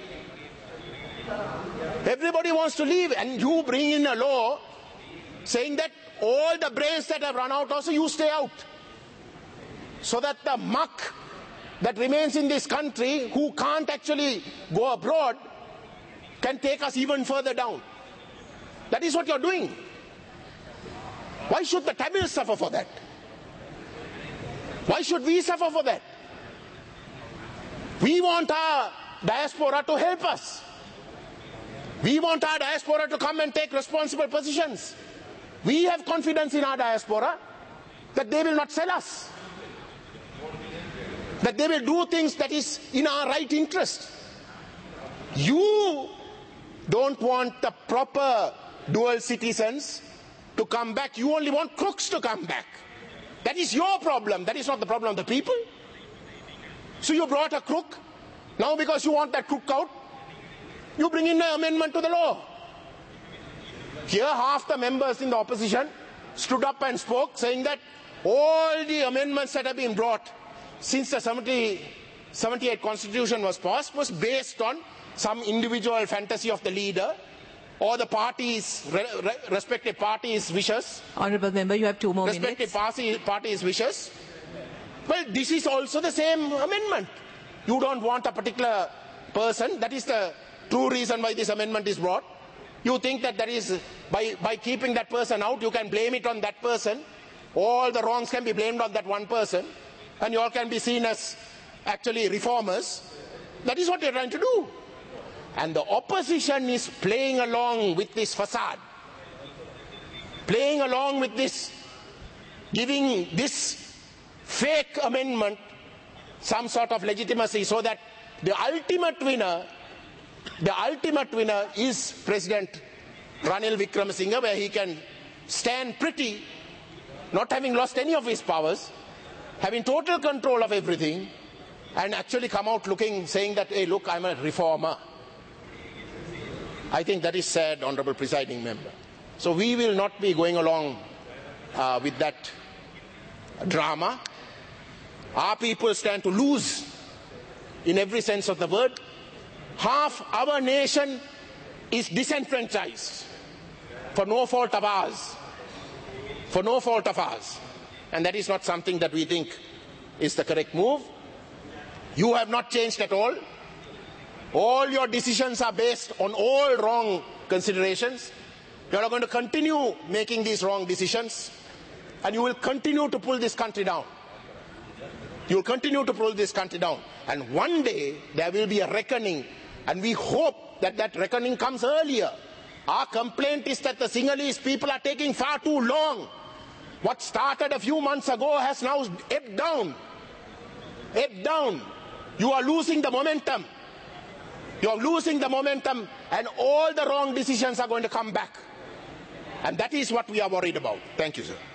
Everybody wants to leave, and you bring in a law saying that all the brains that have run out also you stay out. So that the muck that remains in this country, who can't actually go abroad, can take us even further down. That is what you're doing. Why should the Tamils suffer for that? Why should we suffer for that? We want our diaspora to help us. We want our diaspora to come and take responsible positions. We have confidence in our diaspora that they will not sell us. That they will do things that is in our right interest. You don't want the proper dual citizens to come back. You only want crooks to come back. That is your problem. That is not the problem of the people. So you brought a crook. Now because you want that crook out, you bring in an amendment to the law. Here half the members in the opposition stood up and spoke, saying that all the amendments that have been brought since the seventy, seventy-eight constitution was passed was based on some individual fantasy of the leader or the party's, re, re, respective party's wishes. Honourable Member, you have two more respective minutes. Respective party's wishes. Well, this is also the same amendment. You don't want a particular person. That is the true reason why this amendment is brought. You think that that is, by, by keeping that person out, you can blame it on that person. All the wrongs can be blamed on that one person. And you all can be seen as actually reformers. That is what you're trying to do. And the opposition is playing along with this facade. Playing along with this, giving this fake amendment some sort of legitimacy, so that the ultimate winner, the ultimate winner is President Ranil Wickremesinghe, where he can stand pretty, not having lost any of his powers, having total control of everything, and actually come out looking, saying that, hey, look, I'm a reformer. I think that is sad, Honourable Presiding Member. So we will not be going along uh, with that drama. Our people stand to lose in every sense of the word. Half our nation is disenfranchised for no fault of ours. For no fault of ours. And that is not something that we think is the correct move. You have not changed at all. All your decisions are based on all wrong considerations. You are going to continue making these wrong decisions, and you will continue to pull this country down. You will continue to pull this country down. And one day there will be a reckoning, and we hope that that reckoning comes earlier. Our complaint is that the Sinhalese people are taking far too long. What started a few months ago has now ebbed down. Ebbed down. You are losing the momentum. You are losing the momentum, and all the wrong decisions are going to come back. And that is what we are worried about. Thank you, sir.